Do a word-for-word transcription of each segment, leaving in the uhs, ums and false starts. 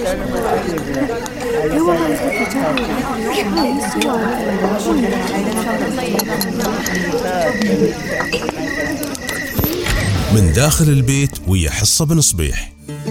من داخل البيت ويا حصة بن صبيح.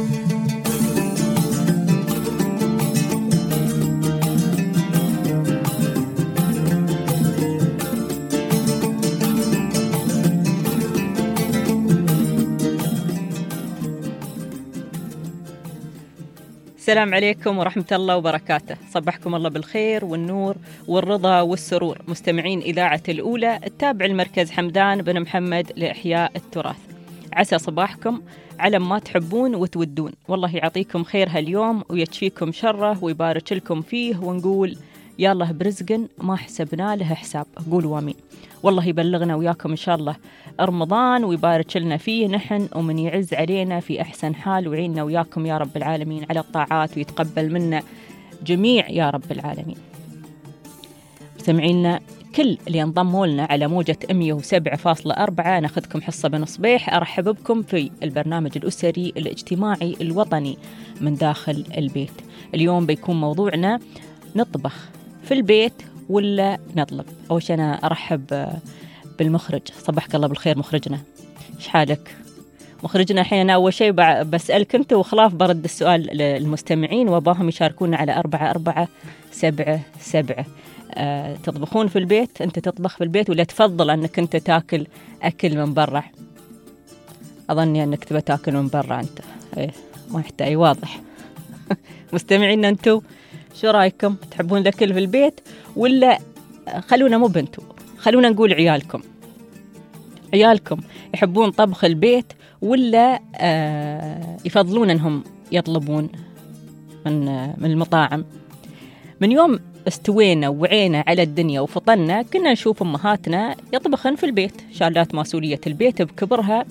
السلام عليكم ورحمة الله وبركاته. صبحكم الله بالخير والنور والرضا والسرور مستمعين إذاعة الأولى التابع المركز حمدان بن محمد لإحياء التراث. عسى صباحكم على ما تحبون وتودون، والله يعطيكم خير هاليوم ويكفيكم شره ويبارك لكم فيه، ونقول يا الله برزق ما حسبنا له حساب. قولوا آمين. والله يبلغنا وياكم إن شاء الله رمضان ويبارك لنا فيه نحن، ومن يعز علينا في أحسن حال، ويعيننا وياكم يا رب العالمين على الطاعات ويتقبل منا جميع يا رب العالمين. سمعينا كل اللي انضموا لنا على موجة مية وسبعة فاصلة أربعة، ناخذكم حصة بن صبيح. أرحب بكم في البرنامج الأسري الاجتماعي الوطني من داخل البيت. اليوم بيكون موضوعنا نطبخ في البيت ولا نطلب. أول شيء أنا أرحب بالمخرج. صبحك الله بالخير مخرجنا، إيش حالك مخرجنا؟ الحين أنا أول شيء بسألك أنت وخلاف برد السؤال للمستمعين وباهم يشاركونا على أربعة أربعة سبعة سبعة. أه تطبخون في البيت؟ أنت تطبخ في البيت ولا تفضل أنك أنت تاكل أكل من برا؟ أظني أنك تبى تاكل من برا أنت. إيه ما يحتاج، واضح. مستمعين أنتوا شو رأيكم؟ تحبون الأكل في البيت ولا خلونا مو بنتوا، خلونا نقول عيالكم عيالكم يحبون طبخ البيت ولا آه يفضلون أنهم يطلبون من آه من المطاعم؟ من يوم استوينا ووعينا على الدنيا وفطنا كنا نشوف أمهاتنا يطبخن في البيت، شالات مسؤولية البيت بكبرها.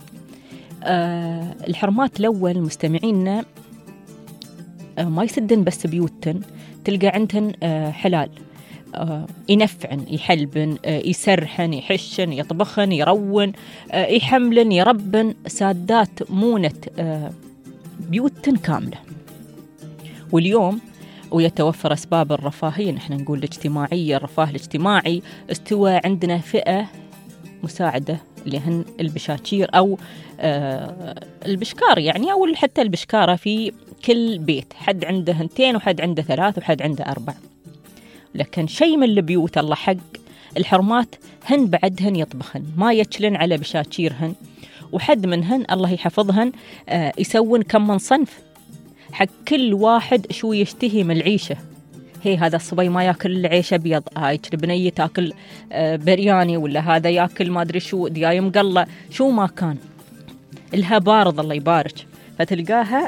آه الحرمات الأول مستمعينا آه ما يسدن بس بيوتن، تلقى عندهن آه حلال، آه ينفعن يحلبن آه يسرحن يحشن يطبخن يرون آه يحملن يربن، سادات مونة آه بيوتن كاملة. واليوم ويتوفر أسباب الرفاهية، نحن نقول الاجتماعية، الرفاه الاجتماعي، استوى عندنا فئة مساعدة اللي هن البشاشير أو آه البشكار يعني، أو حتى البشكارة في كل بيت، حد عنده هنتين وحد عنده ثلاث وحد عنده أربع. لكن شيء من البيوت الله حق الحرمات هن بعدهن يطبخن، ما يتشلن على بشاشيرهن، وحد منهن الله يحفظهن آه يسوون كم من صنف حق كل واحد شو يشتهي من العيشة. هي هذا الصبي ما ياكل العيش أبيض، هاي البنية تاكل آه برياني، ولا هذا ياكل ما أدري شو دياي مقلة، شو ما كان الها بارض الله يبارك، فتلقاها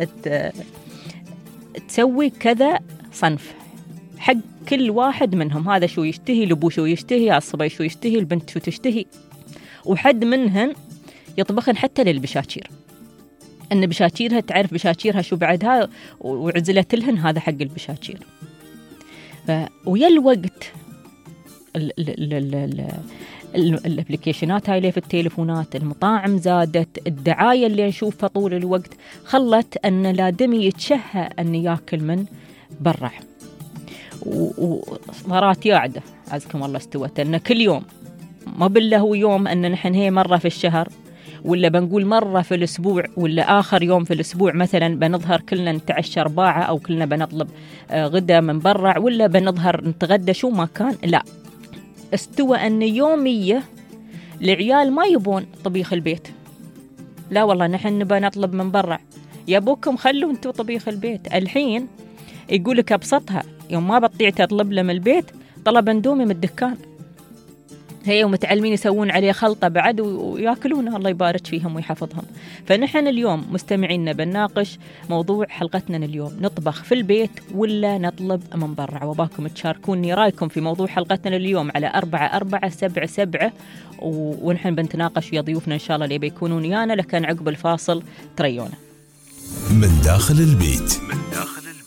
تسوي كذا صنف حق كل واحد منهم. هذا شو يشتهي، لبو شو يشتهي، الصبي شو يشتهي، البنت شو تشتهي. وحد منهن يطبخن حتى للبشاشير، أن بشاشيرها تعرف بشاشيرها شو بعدها وعزلت لهن هذا حق البشاشير. ويا الوقت الابليكيشنات هاي اللي في التليفونات، المطاعم زادت، الدعاية اللي نشوفها طول الوقت خلت أن لادمي يتشهى أن يأكل من برا. وصارت ياعدة عزكم الله استوت أن كل يوم، ما بالله هو يوم أن نحن هي مرة في الشهر، ولا بنقول مرة في الأسبوع، ولا آخر يوم في الأسبوع مثلا بنظهر كلنا نتعشى أرباعة، أو كلنا بنطلب غدا من برا، ولا بنظهر نتغدى، شو ما كان. لا، استوى أن يومية العيال ما يبون طبيخ البيت. لا والله نحن نبى نطلب من برا. يا أبوكم خلوا انتوا طبيخ البيت. الحين يقولك أبسطها، يوم ما بطيع تطلب له من البيت طلب اندومي من الدكان. هي ومتعلمين يسوون عليه خلطة بعد وياكلونه، الله يبارك فيهم ويحفظهم. فنحن اليوم مستمعينا بنناقش موضوع حلقتنا اليوم، نطبخ في البيت ولا نطلب من برا. وباكم تشاركوني رايكم في موضوع حلقتنا اليوم على أربعة أربعة سبعة سبعة، ونحن بنتناقش ويا ضيوفنا إن شاء الله اللي بيكونون ويانا، لكن عقب الفاصل تريونا. من داخل البيت. من داخل البيت.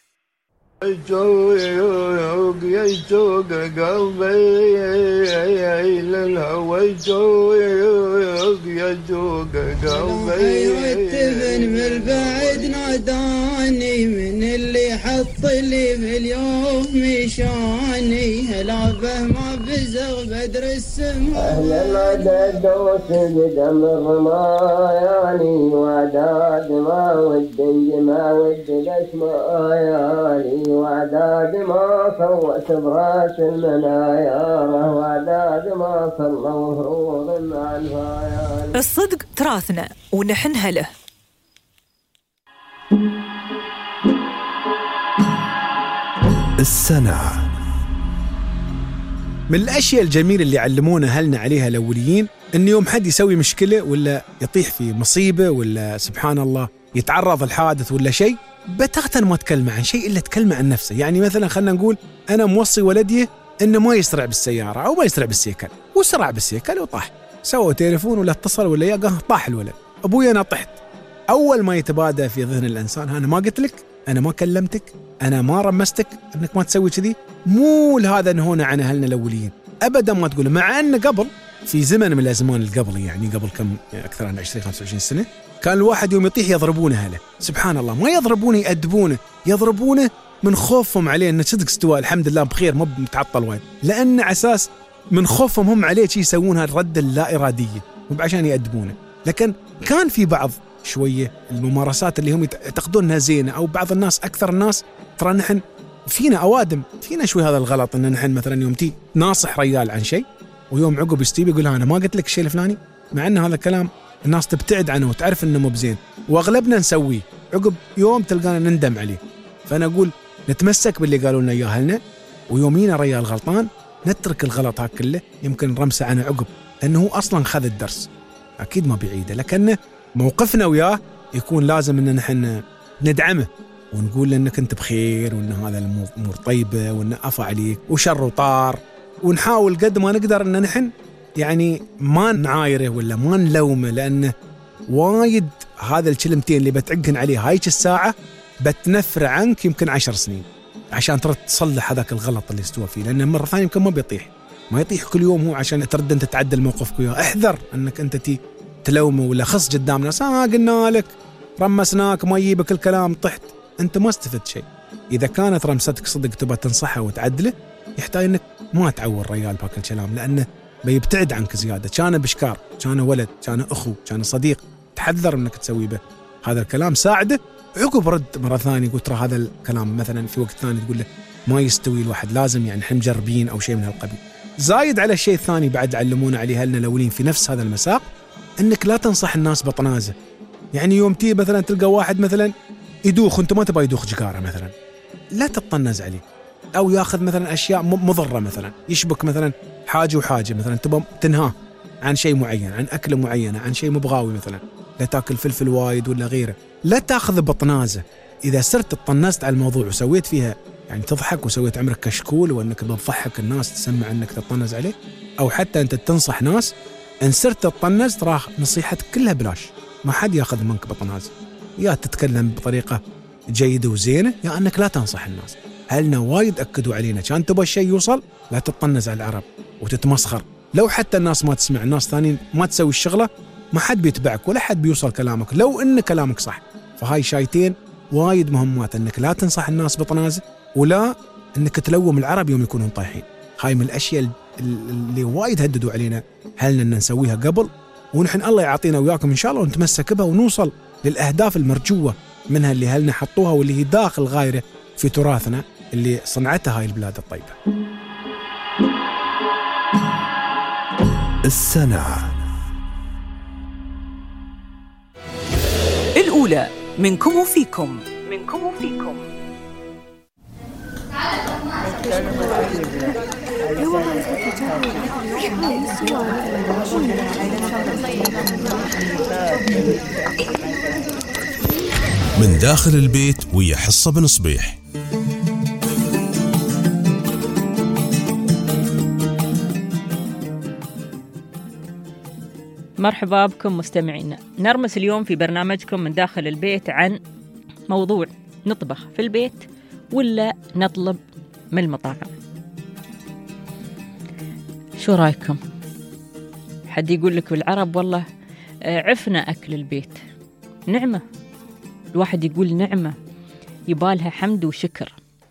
يجوق يجوق قلبي للهوى، يجوق يجوق قلبي من البعد ناداني من اللي حط لي في اليوم مشاني هلابه ما بزغ بدر السماء أهل العدد وسجد من رماياني وعداد ما ود ما ود الأسماء ياني وعداد ما فوت براس المنايا وعداد ما صلوا هروب مع الفايان. الصدق تراثنا ونحنها له. السنة من الأشياء الجميلة اللي علمونا أهلنا عليها الأوليين إن يوم حد يسوي مشكلة ولا يطيح في مصيبة ولا سبحان الله يتعرض الحادث ولا شيء بتاتا ما تكلم عن شيء إلا تكلم عن نفسه. يعني مثلا خلنا نقول أنا موصي ولدي إنه ما يسرع بالسيارة أو ما يسرع بالسيكل، وسرع بالسيكل وطاح، سوى تليفون ولا اتصل ولا يا طاح الولد، أبوي أنا طحت. أول ما يتبادى في ذهن الإنسان أنا ما قلت لك، أنا ما كلمتك، أنا ما رمستك أنك ما تسوي كذي. مو هذا نهونا عن أهلنا الأوليين أبدا ما تقول. مع أن قبل في زمن من الأزمان القبل يعني قبل كم أكثر عن عشرين خمسة وعشرين سنة كان الواحد يوم يطيح يضربونه أهله. سبحان الله ما يضربونه يأدبونه، يضربونه من خوفهم عليه أنه صدق استوى الحمد لله بخير مو متعطل وايد، لأن عساس من خوفهم هم عليه شيء يسوونها الردة اللا إرادية مو عشان يأدبونه. لكن كان في بعض شوية الممارسات اللي هم يعتقدون انها زينة، او بعض الناس اكثر الناس ترى نحن فينا اوادم فينا شوي هذا الغلط، ان نحن مثلا يوم تي ناصح ريال عن شيء ويوم عقب يستيب يقول انا ما قلت لك الشيء الفلاني، مع ان هذا الكلام الناس تبتعد عنه وتعرف انه مو بزين واغلبنا نسويه، عقب يوم تلقانا نندم عليه. فانا اقول نتمسك باللي قالوا لنا اياه اهلنا، ويومينا ريال غلطان نترك الغلط هاك كله، يمكن نرمسه عنه عقب لانه هو اصلا خذ الدرس اكيد ما بيعيده، لكنه موقفنا وياه يكون لازم ان نحن ندعمه ونقول له انك انت بخير وان هذا الامور طيبه وان عفا عليك وشر وطار، ونحاول قد ما نقدر ان نحن يعني ما نعايره ولا ما نلومه، لانه وايد هذا الكلمتين اللي بتعقن عليه هايك الساعه بتنفر عنك يمكن عشر سنين عشان ترد تصلح هذاك الغلط اللي استوى فيه، لانه مره ثانيه يمكن ما بيطيح ما يطيح كل يوم هو عشان ترد انت تعدل موقفك وياه. احذر انك انت تي تلومه ولا خص قدام ناس ها آه قلنا لك رمسناك ما يجيبك الكلام طحت، انت ما استفدت شيء. اذا كانت رمستك صدق تبى تنصحه وتعدله يحتاج انك ما تعور ريال بهاك الكلام، لانه بيبتعد عنك زياده. كان بشكار، كان ولد، كان اخو، كان صديق، تحذر انك تسوي به هذا الكلام، ساعده عقب رد مره ثانيه قلت ترى هذا الكلام مثلا في وقت ثاني تقول له ما يستوي الواحد لازم يعني احنا مجربين او شيء من هالقبيل. زايد على الشيء الثاني بعد علمونا عليه هلنا الاولين في نفس هذا المساق، انك لا تنصح الناس بطنازه. يعني يوم تي مثلا تلقى واحد مثلا يدوخ وانت ما تبغى يدوخ جكاره مثلا، لا تطنز عليه، او ياخذ مثلا اشياء مضره، مثلا يشبك مثلا حاجه وحاجه، مثلا تبغى تنهاه عن شيء معين، عن اكله معينه، عن شيء مبغاوي، مثلا لا تاكل فلفل وايد ولا غيره، لا تاخذ بطنازه. اذا صرت تطنزت على الموضوع وسويت فيها يعني تضحك وسويت عمرك كشكول وانك بتضحك الناس تسمع انك تطنز عليه، او حتى انت تنصح ناس ان صرت تطنز ترى نصيحتك كلها بلاش، ما حد ياخذ منك بطنازه، يا تتكلم بطريقه جيده وزينه يا انك لا تنصح الناس. هلنا وايد اكدوا علينا كان تبغى الشيء يوصل لا تطنز على العرب وتتمسخر، لو حتى الناس ما تسمع، الناس ثانيين ما تسوي الشغله، ما حد بيتبعك ولا حد بيوصل كلامك لو ان كلامك صح. فهاي شايتين وايد مهمات، انك لا تنصح الناس بطنازه، ولا انك تلوم العرب يوم يكونون طايحين. هاي من الاشياء اللي وايد هددوا علينا هلنا ان نسويها قبل، ونحن الله يعطينا وياكم ان شاء الله ونتمسك بها ونوصل للاهداف المرجوه منها اللي هلنا حطوها، واللي هي داخل غايره في تراثنا اللي صنعتها هاي البلاد الطيبه. السنة الأولى منكم وفيكم، منكم وفيكم. من داخل البيت ويا حصة بن صبيح. مرحبا بكم مستمعينا. نرمس اليوم في برنامجكم من داخل البيت عن موضوع نطبخ في البيت ولا نطلب من المطاعم. شو رايكم؟ حد يقول لك بالعرب والله عفنا أكل البيت، نعمة الواحد يقول نعمة يبالها حمد وشكر.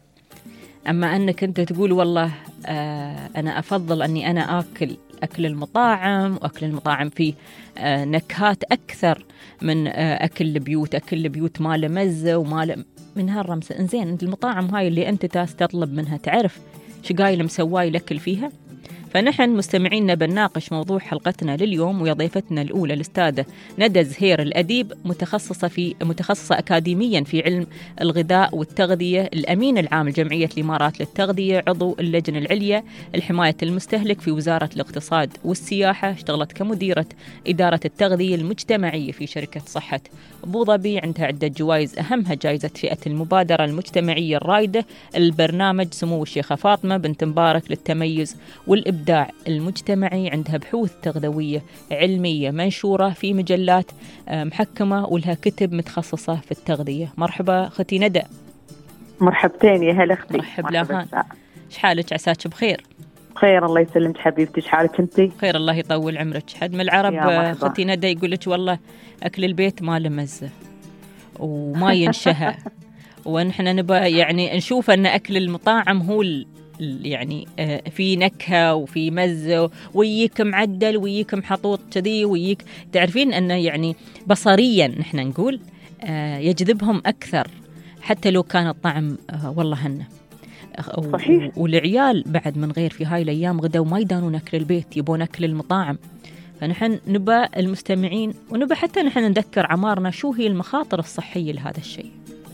أما أنك أنت تقول والله آه أنا أفضل أني أنا آكل أكل المطاعم، وأكل المطاعم فيه آه نكهات أكثر من آه أكل البيوت، أكل البيوت ما له مزة وما له من هالرمسة. إنزين المطاعم هاي اللي أنت تطلب منها تعرف شقايل مسواي الأكل فيها. فنحن مستمعينا بنناقش موضوع حلقتنا لليوم، ويا ضيفتنا الأولى الأستاذة ندى زهير الأديب، متخصصة في متخصصة أكاديميا في علم الغذاء والتغذية، الأمين العام لجمعية الإمارات للتغذية، عضو اللجنة العليا لحماية المستهلك في وزارة الاقتصاد والسياحة، اشتغلت كمديرة إدارة التغذية المجتمعية في شركة صحة أبو ظبي، عندها عدة جوائز أهمها جائزة فئة المبادرة المجتمعية الرائدة، البرنامج سمو الشيخة فاطمة بنت مبارك للتميز والإبداع المجتمعي، عندها بحوث تغذوية علمية منشورة في مجلات محكمة، ولها كتب متخصصة في التغذية. مرحبا أختي ندى. مرحبتين يا هلا أختي. مرحب لهان، إيش حالك؟ عساك بخير؟ بخير الله يسلمك حبيبتي، إيش حالك أنتي؟ بخير الله يطول عمرك. حد من العرب أختي ندى يقول لك والله أكل البيت ما له مزة وما ينشهى ونحن نبى يعني نشوف أن أكل المطاعم هو يعني في نكهة وفي مزة ويك معدل ويك محطوط كذي ويك، تعرفين أنه يعني بصريا نحن نقول يجذبهم أكثر حتى لو كان الطعم والله هنا صحيح. والعيال بعد من غير في هاي الأيام غدا وما يدانون أكل البيت، يبون أكل المطاعم. فنحن نبى المستمعين ونبى حتى نحن نذكر عمارنا شو هي المخاطر الصحية لهذا الشيء.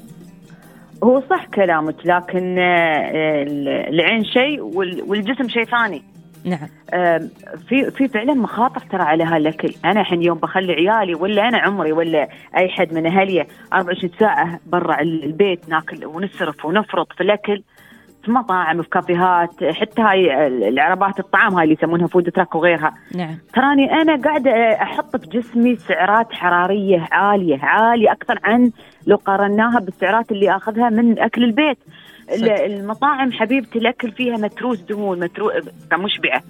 هو صح كلامك، لكن العين شيء والجسم شيء ثاني. نعم. في في فعلا مخاطر ترى على هالاكل. انا الحين يوم بخلي عيالي ولا انا عمري ولا اي حد من اهلي أربعة وعشرين ساعه برا البيت ناكل ونسرف ونفرط في الاكل في مطاعم في كافيهات، حتى هاي العربات الطعام هاي اللي يسمونها فود تراك وغيرها. نعم. تراني انا قاعده احط في جسمي سعرات حراريه عاليه عاليه اكثر عن لو قارناها بالسعرات اللي اخذها من اكل البيت. صدق. المطاعم حبيبتي الاكل فيها متروس دهون، متروس مشبعه،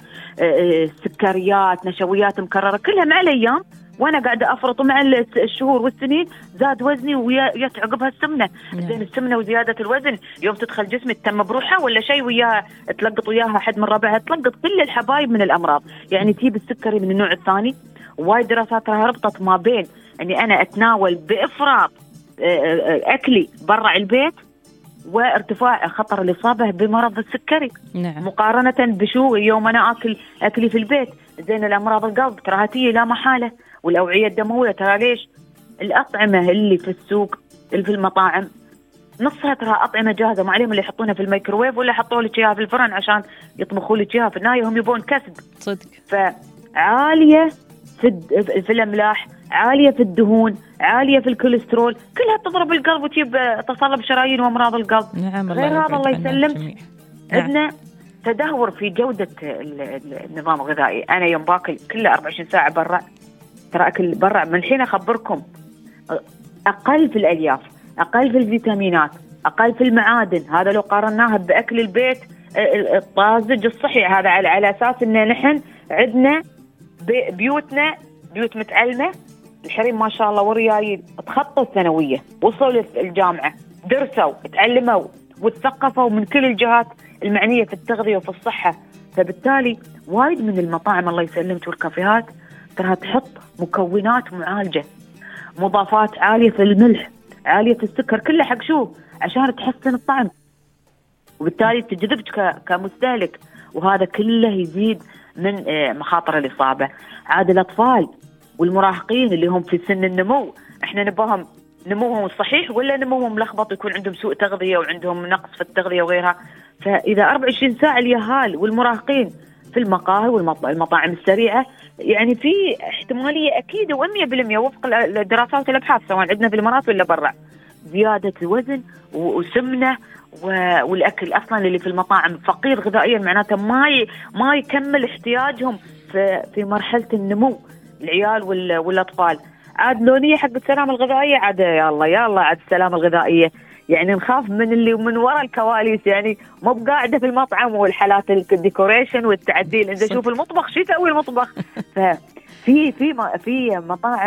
سكريات، نشويات مكرره، كلها مع الايام وانا قاعده افرط، مع الشهور والسنين زاد وزني ويا عقبها السمنه. زين السمنه وزياده الوزن يوم تدخل جسمي تتم بروحها ولا شيء وياها تلقط وياها حد من ربعها، تلقط كل الحبايب من الامراض. يعني تجيب السكري من النوع الثاني، وايد دراسات ربطت ما بين اني انا اتناول بافراط اكلي برا البيت وارتفاع خطر الإصابة بمرض السكري. نعم. مقارنة بشو يوم أنا أكل أكلي في البيت. زين الأمراض القلب تراها تيجي لا محالة، والأوعية الدموية ترى ليش الأطعمة اللي في السوق اللي في المطاعم نصها ترى أطعمة جاهزة، ما عليهم اللي يحطونها في الميكروويف ولا يحطوا لك إياها في الفرن عشان يطبخوا لك إياها، في النهاية هم يبون كسب. صدق. فعالية في في الأملاح، عالية في الدهون، عالية في الكوليسترول، كلها تضرب القلب وتجيب تصلب شرايين وأمراض القلب. نعم. غير هذا الله يسلمك عندنا نعم. تدهور في جودة النظام الغذائي. أنا يوم باكل كله أربعة وعشرين ساعة برا، ترى أكل برا من الحين أخبركم أقل في الألياف، أقل في الفيتامينات، أقل في المعادن. هذا لو قارناها بأكل البيت الطازج الصحي، هذا على, على أساس إن نحن عندنا بيوتنا بيوت متعلمة، الحريم ما شاء الله والريايل تخطوا الثانوية، وصلوا الجامعة، درسوا، تعلموا وتثقفوا من كل الجهات المعنية في التغذية وفي الصحة. فبالتالي وايد من المطاعم الله يسلمك والكافيهات ترى تحط مكونات معالجة، مضافات عالية في الملح، عالية في السكر، كله حق شو؟ عشان تحسن الطعم، وبالتالي تجذبك كمستهلك، وهذا كله يزيد من مخاطر الإصابة. عاد الأطفال والمراهقين اللي هم في سن النمو، احنا نباهم نموهم صحيح ولا نموهم ملخبط، يكون عندهم سوء تغذية وعندهم نقص في التغذية وغيرها. فإذا أربعة وعشرين ساعة اليهال والمراهقين في المقاهي والمطاعم السريعة، يعني في احتمالية أكيدة ومية بالمية وفق الدراسات والأبحاث سواء عندنا في الإمارات ولا برا، زيادة الوزن وسمنة، والأكل أصلا اللي في المطاعم فقير غذائيا، معناته ما ما يكمل احتياجهم في في مرحلة النمو العيال والأطفال. عاد لونية حق السلامة الغذائية، عاد يا الله يا الله عاد السلامة الغذائية، يعني نخاف من اللي من وراء الكواليس، يعني مو بقاعدة في المطعم والحالات الديكوريشن والتعديل، إذا شوف المطبخ شو يسوي المطبخ. ففي في في مطاعم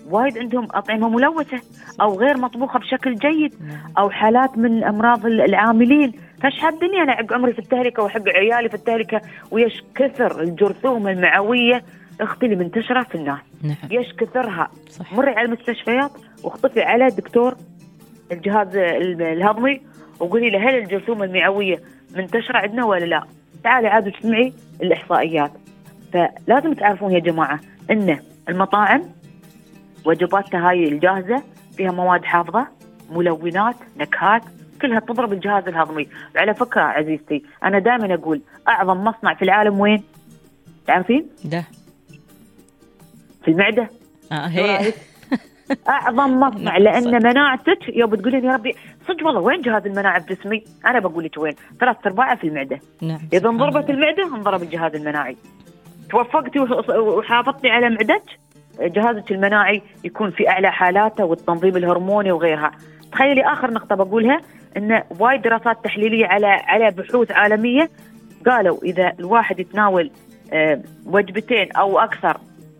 وايد عندهم أطعمة ملوثة أو غير مطبوخة بشكل جيد، أو حالات من أمراض العاملين. فش هالدنيا أنا حق عمري في التهلكة وحق عيالي في التهلكة، ويش كثر الجرثومة المعوية اختي اللي منتشرة في الناس. نعم. يش كثرها. مري على المستشفيات واخطفي على دكتور الجهاز الهضمي وقولي له هل الجرثومة المعوية منتشرة عندنا ولا لا؟ تعالي عاد وتسمعي الإحصائيات. فلازم تعرفون يا جماعة إن المطاعم وجباتها هاي الجاهزة فيها مواد حافظة، ملونات، نكهات، كلها تضرب الجهاز الهضمي. وعلى فكرة عزيزتي أنا دائما أقول أعظم مصنع في العالم وين؟ تعرفين؟ ده في المعدة. آه هي أعظم مصنع، لأن مناعتك يوم بتقولين يا ربي صدق والله وين جهاز المناعة بجسمي؟ أنا بقول لك وين؟ ثلاث أرباعه في المعدة. نعم. إذا انضربت المعدة انضرب الجهاز المناعي. توفقتي وحافظتي على معدتك، جهازك المناعي يكون في أعلى حالاته والتنظيم الهرموني وغيرها. تخيلي آخر نقطة بقولها إن وايد دراسات تحليلية على على بحوث عالمية قالوا إذا الواحد يتناول آه وجبتين أو أكثر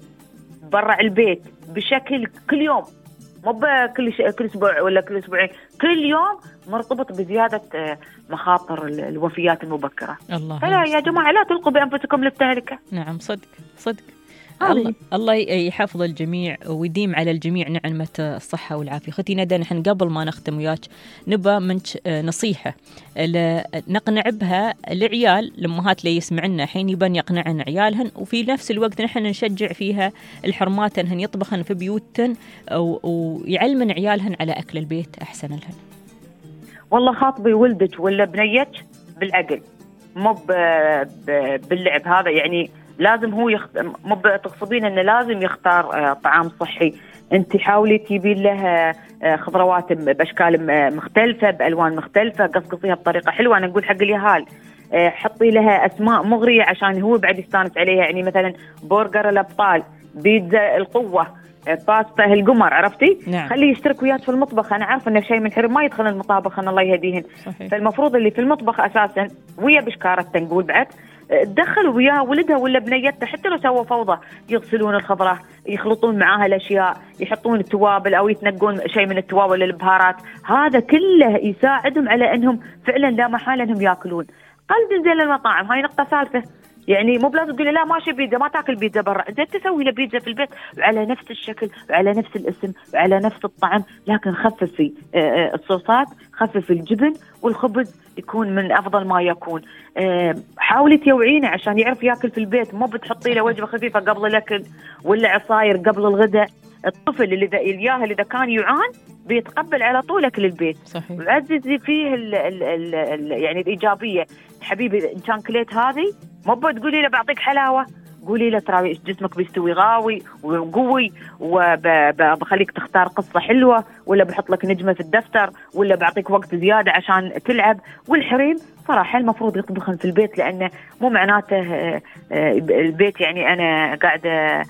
برا البيت بشكل كل يوم، مو بكل ش... كل أسبوع ولا كل أسبوعين، كل يوم، مرتبط بزيادة آه مخاطر الوفيات المبكرة. الله فلا يا جماعة لا تلقوا بأنفسكم للتهلكة. نعم صدق صدق. الله, الله يحفظ الجميع ويديم على الجميع نعمة الصحة والعافية. ختي ندى، نحن قبل ما نختم وياك نبى منك نصيحة نقنع بها العيال، الأمهات اللي يسمعنا حين يبان يقنعن عيالهن، وفي نفس الوقت نحن نشجع فيها الحرمات أنهن يطبخن في بيوتهن ويعلمن عيالهن على أكل البيت أحسن لهن. والله خاطبي ولدك ولا بنيتك بالعقل، مو باللعب هذا. يعني لازم هو يخت... مو تقصدين انه لازم يختار آه طعام صحي. انت حاولي تجيبين له آه خضروات باشكال مختلفه بالوان مختلفه، قصقصيها بطريقه حلوه. انا اقول حق اليهال آه حطي لها اسماء مغريه عشان هو بعد يستانس عليها. يعني مثلا برجر الابطال، بيتزا القوه، آه باستا القمر، عرفتي؟ نعم. خليه يشترك وياك في المطبخ. انا عارفه انه شيء من حرم ما يدخل المطابخ، ان الله يهديهن. صحيح. فالمفروض اللي في المطبخ اساسا ويا بشكارته نقول بعد تدخلوا وياها ولدها ولا بنيتها، حتى لو سووا فوضى يغسلون الخضرة، يخلطون معاها الأشياء، يحطون التوابل أو يتنقون شيء من التوابل البهارات، هذا كله يساعدهم على أنهم فعلا لا محالة أنهم يأكلون. قلب زين للمطاعم، هاي نقطة ثالثة. يعني مو بلازم تقولي لا ماشي بيتزا، ما تاكل بيتزا برا، انت تسوي له بيتزا في البيت وعلى نفس الشكل وعلى نفس الاسم وعلى نفس الطعم، لكن خففي الصوصات، خففي الجبن، والخبز يكون من افضل ما يكون. حاولي توعينه عشان يعرف ياكل في البيت، مو بتحطي له وجبه خفيفه قبل الاكل ولا عصاير قبل الغداء. الطفل اللي اذا الياهل اذا كان يعان بيتقبل على طول اكل البيت. صحيح. وعززي فيه ال ال ال ال يعني الايجابيه. حبيبي ان كان كليت هذه مو بتقولي له بعطيك حلاوه، قولي له ترى جسمك بيستوي غاوي وقوي وبخليك تختار قصه حلوه، ولا بحط لك نجمه في الدفتر، ولا بعطيك وقت زياده عشان تلعب. والحريم صراحه المفروض يطبخن في البيت، لانه مو معناته البيت يعني انا قاعده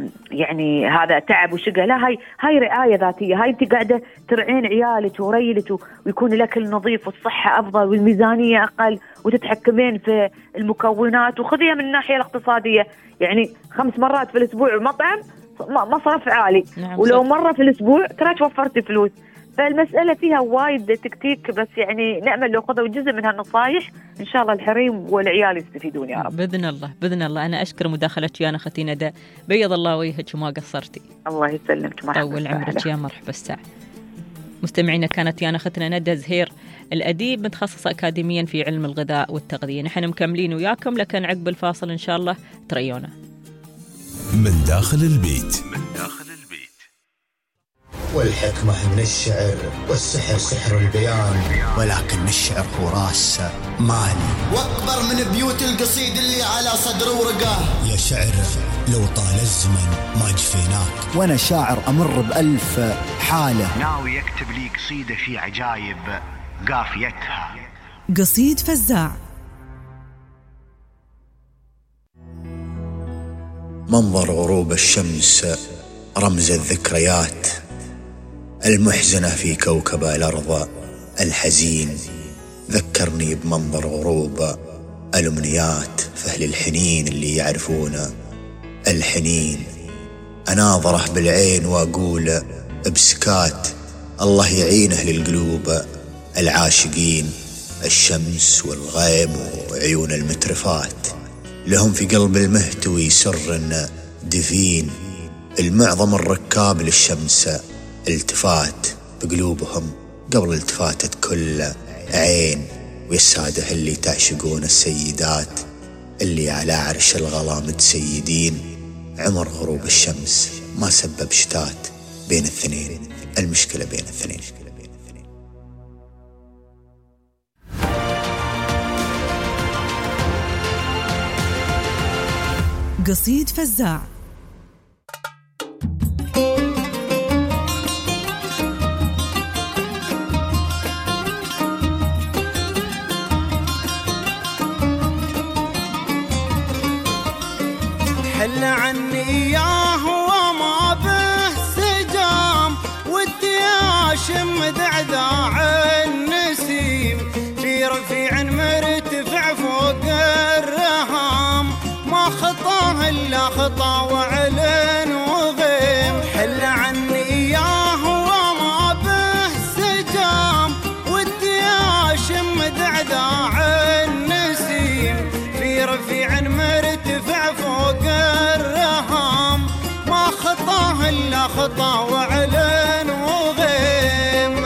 يعني هذا تعب وشقة، لا، هاي هاي رعاية ذاتية. هاي انت قاعدة ترعين عيالك وريلك ويكون الأكل نظيف والصحة أفضل والميزانية أقل، وتتحكمين في المكونات، وخذيها من الناحية الاقتصادية. يعني خمس مرات في الأسبوع مطعم مصرف عالي. نعم. ولو مرة في الأسبوع ترى توفرتي فلوس. فالمسألة فيها وايد تكتيك، بس يعني نأمل لو خذوا جزء من هالنصايح إن شاء الله الحريم والعيال يستفيدون يا رب. بإذن الله بإذن الله. أنا أشكر مداخلتك يا ختي ندى، بيض الله وجهك وما قصرتي. الله يسلمك، مرحبا. طول عمرك يا مرحبا الساعة. مستمعينا، كانت يانا ختنا ندى زهير الأديب، متخصصة أكاديميا في علم الغذاء والتغذية. نحن مكملين وياكم، لكن عقب الفاصل إن شاء الله تريونا. من داخل البيت. من داخل البيت. والحكمة من الشعر، والسحر سحر البيان، ولكن الشعر هو راس مالي، واكبر من بيوت القصيد اللي على صدر ورقه. يا شعر لو طال الزمن ما جفيناك، وانا شاعر امر بألف حالة، ناوي يكتب لي قصيدة في عجايب قافيتها. قصيد فزاع. منظر غروب الشمس رمز الذكريات المحزنة في كوكب الأرض الحزين، ذكرني بمنظر غروب الأمنيات، فأهل الحنين اللي يعرفون الحنين أناظره بالعين وأقول بسكات الله يعينه للقلوب العاشقين، الشمس والغيم وعيون المترفات، لهم في قلب المهتوي سر دفين، المعظم الركاب للشمس التفات بقلوبهم قبل التفاتة كل عين، ويساده اللي تعشقون السيدات اللي على عرش الغلا متسيدين، عمر غروب الشمس ما سبب شتات بين الاثنين، المشكلة بين الاثنين. قصيد فزاع. حل عني إياه وما به سجام، ودي أشم دعداع النسيم، في رفيع مرتفع فوق الرهام، ما خطاه إلا خطا وعلن وغيم. حل عني إياه وما به سجام، ودي أشم دعداع النسيم، في رفيع مرتفع فوق الرهام، ما خطاه إلا خطا وعلن وغيم.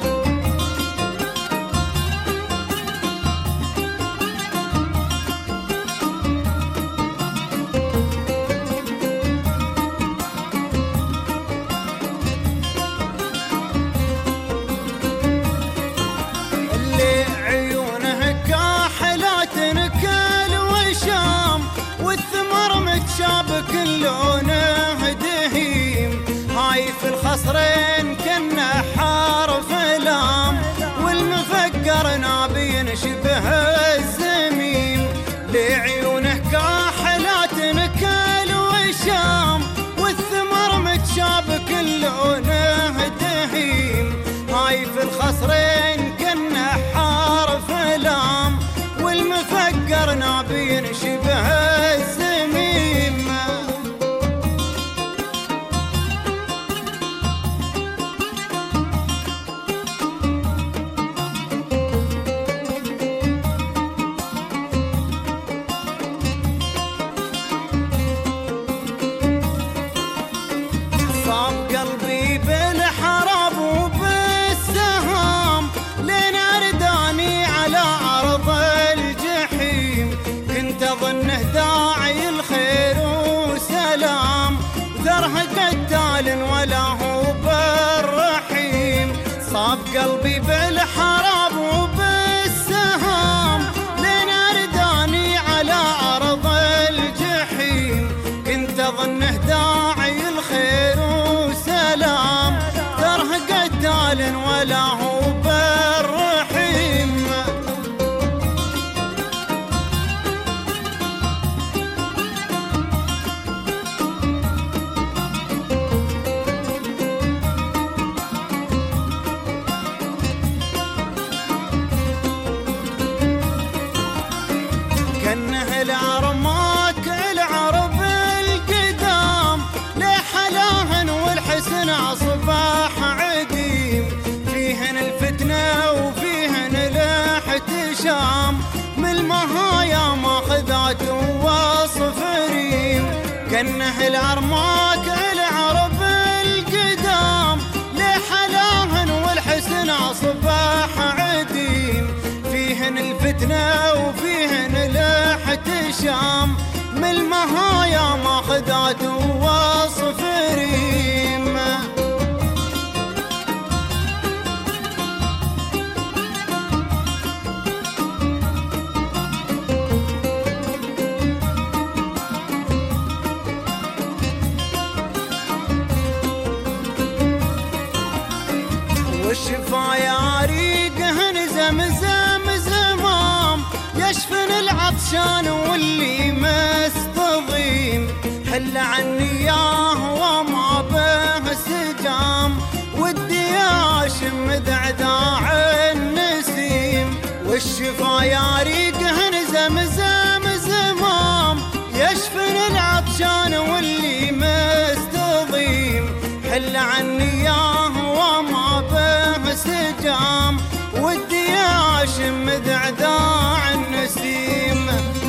اللي عيونه كاحلات نكال وشام، والثمر متشابك لونه دهيم، هاي في الخصرين كنا حرف لام، والمفكر نابي شبه الزميم. لعيونه كاحلات نكال وشام، والثمر متشابك لونه دهيم، هاي في الخصرين كنا حرف لام، والمفكر نابي شبه الزميم. صاب قلبي بالحرب وبالسهام، لين أرداني على أرض الجحيم، كنت أظنه داعي الخير وسلام، ذره قتال ولا هو بالرحيم. صاب قلبي بالحرب وبالسهام، لين أرداني على أرض الجحيم، كنت أظنه داعي الخير وسلام، ذره قتال ولا هو بالرحيم. كأنه العرماك العرب القدام، لحلاهن والحسن أصبح عديم، فيهن الفتنة وفيهن الاحتشام، من المهايا ماخذات ووصف ريم. كأنه العرماك العرب القدام، لحلاهن والحسن أصبح عديم، فيهن الفتنة وفيهن الاحتشام، من المهايا ماخذات ووصف ريم. والشفايا ريقهن زمزم زمام، يشفن العطشان واللي مستضيم. حل عني اياه وما به سجام، ودي اشم دعداع النسيم، والشفايا ريقهن زمزم زمام، يشفن العطشان واللي مستضيم. يشم دعداع النسيم.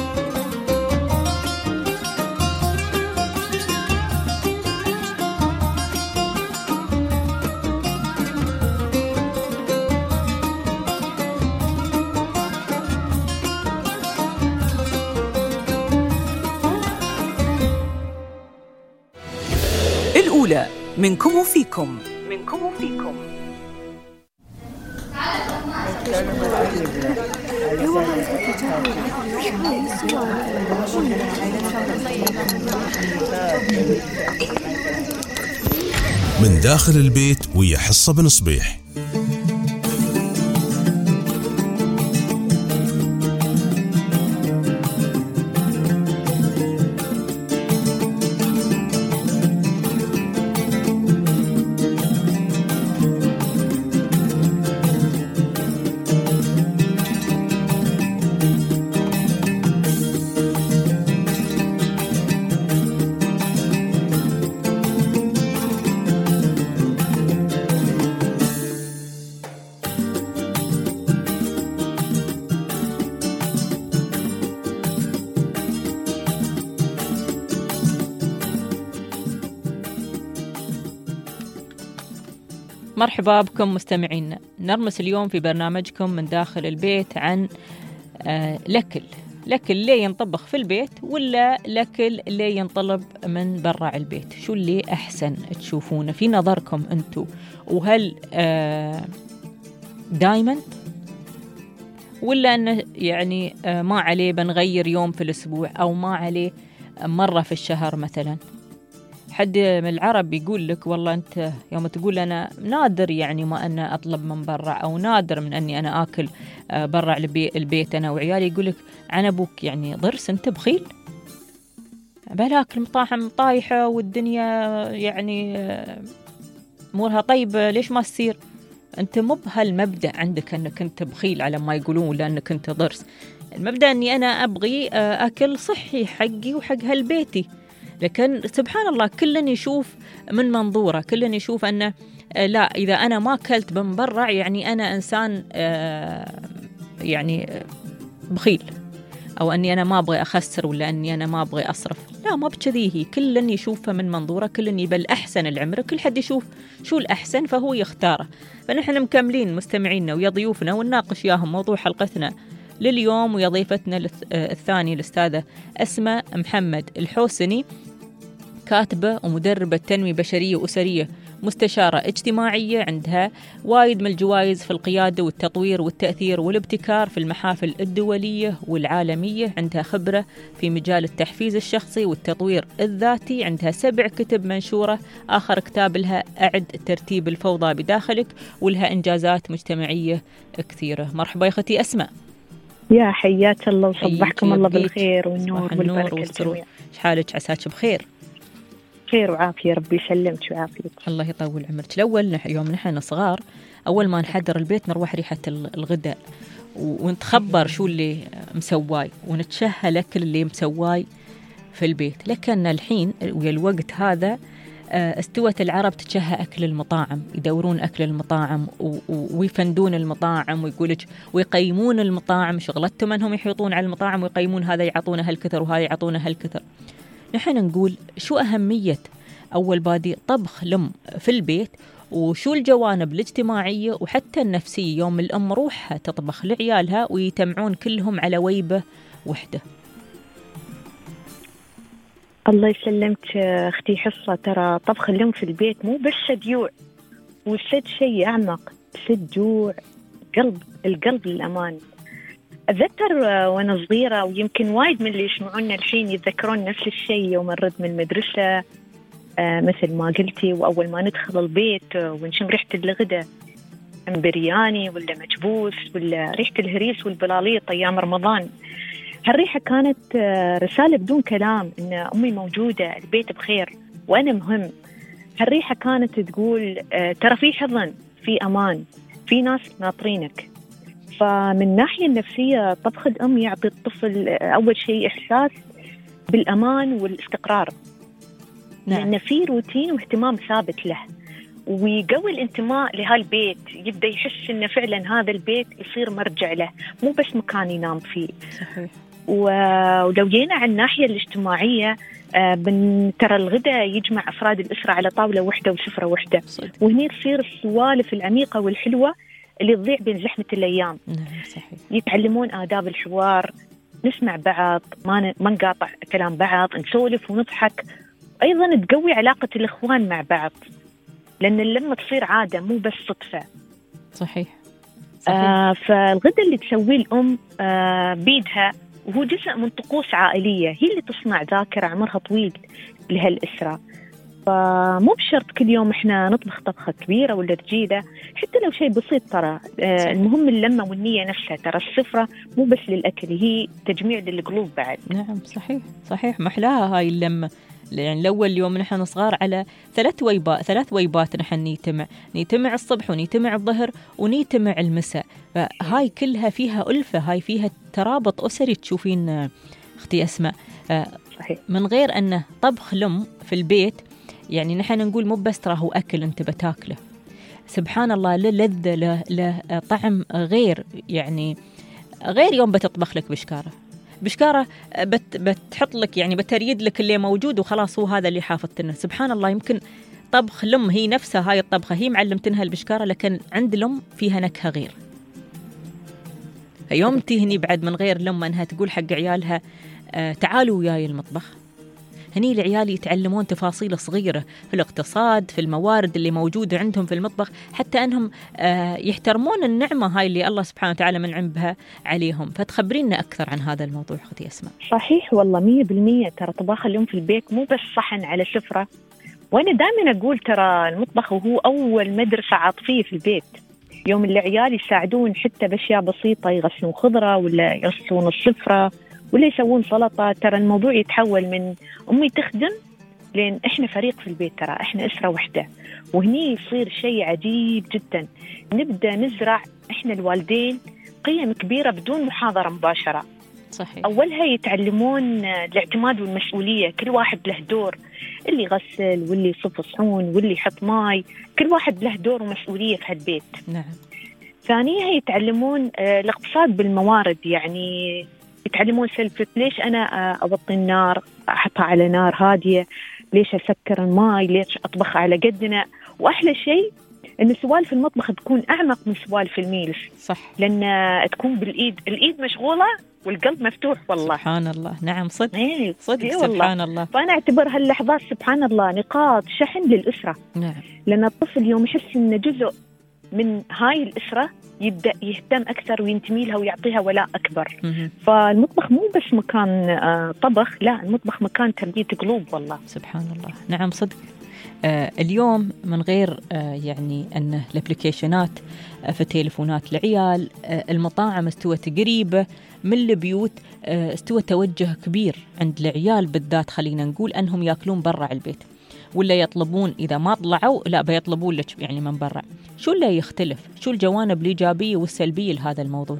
الأولى منكم وفيكم. منكم وفيكم. من داخل البيت ويا حصة بن صبيح. مرحبا بكم مستمعينا. نرمس اليوم في برنامجكم من داخل البيت عن آه الأكل الأكل اللي ينطبخ في البيت ولا الأكل اللي ينطلب من برا البيت. شو اللي أحسن تشوفونه في نظركم أنتو؟ وهل آه دايما ولا أنه يعني آه ما عليه بنغير يوم في الأسبوع أو ما عليه مرة في الشهر مثلا؟ حد من العرب يقول لك والله أنت يوم تقول أنا نادر يعني ما أنا أطلب من برا أو نادر من أني أنا آكل برا البيت أنا وعيالي، يقول لك عن أبوك يعني ضرس أنت بخيل بلاك المطاعم طايحة والدنيا يعني أمورها طيبة ليش ما تصير؟ أنت مو بهالمبدأ عندك أنك أنت بخيل على ما يقولون ولا أنك أنت ضرس. المبدأ أني أنا أبغي أكل صحي حقي وحق هالبيتي. لكن سبحان الله كلن يشوف من منظوره، كلن يشوف أنه لا إذا أنا ما أكلت من برا يعني أنا إنسان يعني بخيل أو أني أنا ما أبغي أخسر ولا أني أنا ما أبغي أصرف. لا ما بكذيه، كلن يشوفه من منظوره، كلن يبى الأحسن العمر، كل حد يشوف شو الأحسن فهو يختاره. فنحن مكملين مستمعينا ويا ضيوفنا ونناقش ياهم موضوع حلقتنا لليوم. ويا ضيفتنا الثاني الأستاذة أسماء محمد الحوسني، كاتبة ومدربة تنمية بشرية وأسرية، مستشارة اجتماعية، عندها وايد من الجوائز في القيادة والتطوير والتأثير والابتكار في المحافل الدولية والعالمية، عندها خبرة في مجال التحفيز الشخصي والتطوير الذاتي، عندها سبع كتب منشورة، آخر كتاب لها أعد ترتيب الفوضى بداخلك، ولها إنجازات مجتمعية كثيرة. مرحبا يا أختي أسماء. يا حياك الله وصبحكم الله بالخير والنور والبركة والسرور. ايش حالك؟ عساك بخير؟ خير وعافية، ربي يسلمك ويعافيك. الله يطول عمرك. الأول يوم نحن صغار أول ما نحضر البيت نروح ريحة الغداء ونتخبر شو اللي مسواي ونتشهى الأكل اللي مسواي في البيت. لكن الحين ويا الوقت هذا استوت العرب تتشهى أكل المطاعم، يدورون أكل المطاعم ويفندون المطاعم ويقولك ويقيمون المطاعم، شغلتهم أنهم يحيطون على المطاعم ويقيمون هذا يعطونه هالكثر وهذا يعطونه هالكثر. نحن نقول شو أهمية أول بادي طبخ الأم في البيت وشو الجوانب الاجتماعية وحتى النفسية يوم الأم روحها تطبخ لعيالها ويتمعون كلهم على ويبة وحدة. الله يسلمك أختي حصة، ترى طبخ الأم في البيت مو بس جوع وسد شيء أعمق، سد جوع قلب، القلب للأمان. أتذكر وأنا صغيرة ويمكن وايد من اللي يسمعونا الحين يتذكرون نفس الشيء يوم نرد من المدرسة آه مثل ما قلتي، وأول ما ندخل البيت ونشم ريحة الغداء برياني ولا مجبوس ولا ريحة الهريس والبلاليط أيام رمضان. هالريحة كانت آه رسالة بدون كلام إن أمي موجودة، البيت بخير وأنا مهم. هالريحة كانت تقول آه ترى في حضن، في أمان، في ناس ناطرينك. فمن الناحية النفسية طبخ الأم يعطي الطفل أول شيء إحساس بالأمان والاستقرار. نعم. لأن في روتين واهتمام ثابت له، ويقوي الانتماء لهالبيت، يبدأ يحس إنه فعلا هذا البيت يصير مرجع له، مو بس مكان ينام فيه. صحيح. ولو جينا على الناحية الاجتماعية، آه بن ترى الغداء يجمع أفراد الأسرة على طاولة واحدة وسفرة واحدة، وهني تصير السوالف العميقة والحلوة اللي تضيع بين زحمة الأيام. نعم صحيح. يتعلمون آداب الحوار، نسمع بعض، ما ما نقاطع كلام بعض، نسولف ونضحك. أيضا تقوي علاقة الإخوان مع بعض، لأن اللمة تصير عادة مو بس صدفة. صحيح, صحيح. آه فالغداء اللي تسويه الأم آه بيدها وهو جزء من طقوس عائلية، هي اللي تصنع ذاكرة عمرها طويل لهالأسرة. فمو بشرط كل يوم إحنا نطبخ طبخة كبيرة ولا رجيلة، حتى لو شيء بسيط ترى. آه المهم اللمة والنية نفسها. ترى السفرة مو بس للأكل، هي تجميع للقلوب بعد. نعم صحيح صحيح. محلاها هاي اللمة. يعني الأول يوم نحن صغار على ثلاث ويبات ثلاث ويبات نحن نيتمع نيتمع الصبح ونيتمع الظهر ونيتمع المساء. فهاي كلها فيها ألفة، هاي فيها ترابط أسري. تشوفين أختي أسماء صحيح. من غير أنه طبخ لم في البيت، يعني نحن نقول مو بس تراه أكل أنت بتاكله، سبحان الله له لذة، له له طعم غير، يعني غير يوم بتطبخ لك بشكارة بشكارة بت بتحط لك يعني بتريد لك اللي موجود وخلاص هو هذا اللي حافظتنا. سبحان الله يمكن طبخ لم هي نفسها، هاي الطبخة هي معلمتنها البشكارة، لكن عند لم فيها نكهة غير. يوم تهني بعد من غير لم أنها تقول حق عيالها آه تعالوا وياي المطبخ، هني العيال يتعلمون تفاصيل صغيرة في الاقتصاد، في الموارد اللي موجودة عندهم في المطبخ، حتى أنهم آه يحترمون النعمة هاي اللي الله سبحانه وتعالى منعم بها عليهم. فتخبرينا أكثر عن هذا الموضوع أختي أسماء. صحيح والله مية بالمية. ترى طباخ اليوم في البيت مو بس صحن على سفرة، وأنا دائما أقول ترى المطبخ هو أول مدرسة عاطفية في البيت. يوم اللي عيال يساعدون حتى بأشياء بسيطة، يغسلون خضرة ولا يغسلون السفرة ولا يسوون سلطة، ترى الموضوع يتحول من أمي تخدم لأن إحنا فريق في البيت، ترى إحنا أسرة واحدة. وهني يصير شيء عجيب جدا، نبدأ نزرع إحنا الوالدين قيم كبيرة بدون محاضرة مباشرة. صحيح. أولها يتعلمون الاعتماد والمسؤولية، كل واحد له دور، اللي يغسل واللي يصف صحون واللي يحط ماي، كل واحد له دور ومسؤولية في هالبيت. نعم. ثانيها يتعلمون الاقتصاد بالموارد، يعني يتعلمون سلفة، ليش أنا أوطي النار أحطها على نار هادية، ليش أسكر الماء، ليش أطبخ على قدنا. وأحلى شيء إن سوالف المطبخ تكون أعمق من سوالف الميلس. صح. لأن تكون بالإيد، الإيد مشغولة والقلب مفتوح والله. سبحان الله. نعم صدق. إيه صدق. إيه سبحان الله. فأنا أعتبر هاللحظات سبحان الله نقاط شحن للأسرة. نعم. لأن الطفل يوم يحس إنه جزء من هاي الأسرة يبدأ يهتم أكثر وينتمي لها ويعطيها ولاء أكبر. م-م. فالمطبخ مو بس مكان آه طبخ، لا المطبخ مكان تربية قلوب والله. سبحان الله. نعم صدق. آه اليوم من غير آه يعني أن الابليكيشنات آه في تليفونات العيال، آه المطاعم استوت قريبة من البيوت، آه استوى توجه كبير عند العيال بالذات، خلينا نقول أنهم يأكلون برا البيت، ولا يطلبون إذا ما طلعوا لا بيطلبون لك يعني من برا. شو اللي يختلف؟ شو الجوانب الإيجابية والسلبية لهذا الموضوع؟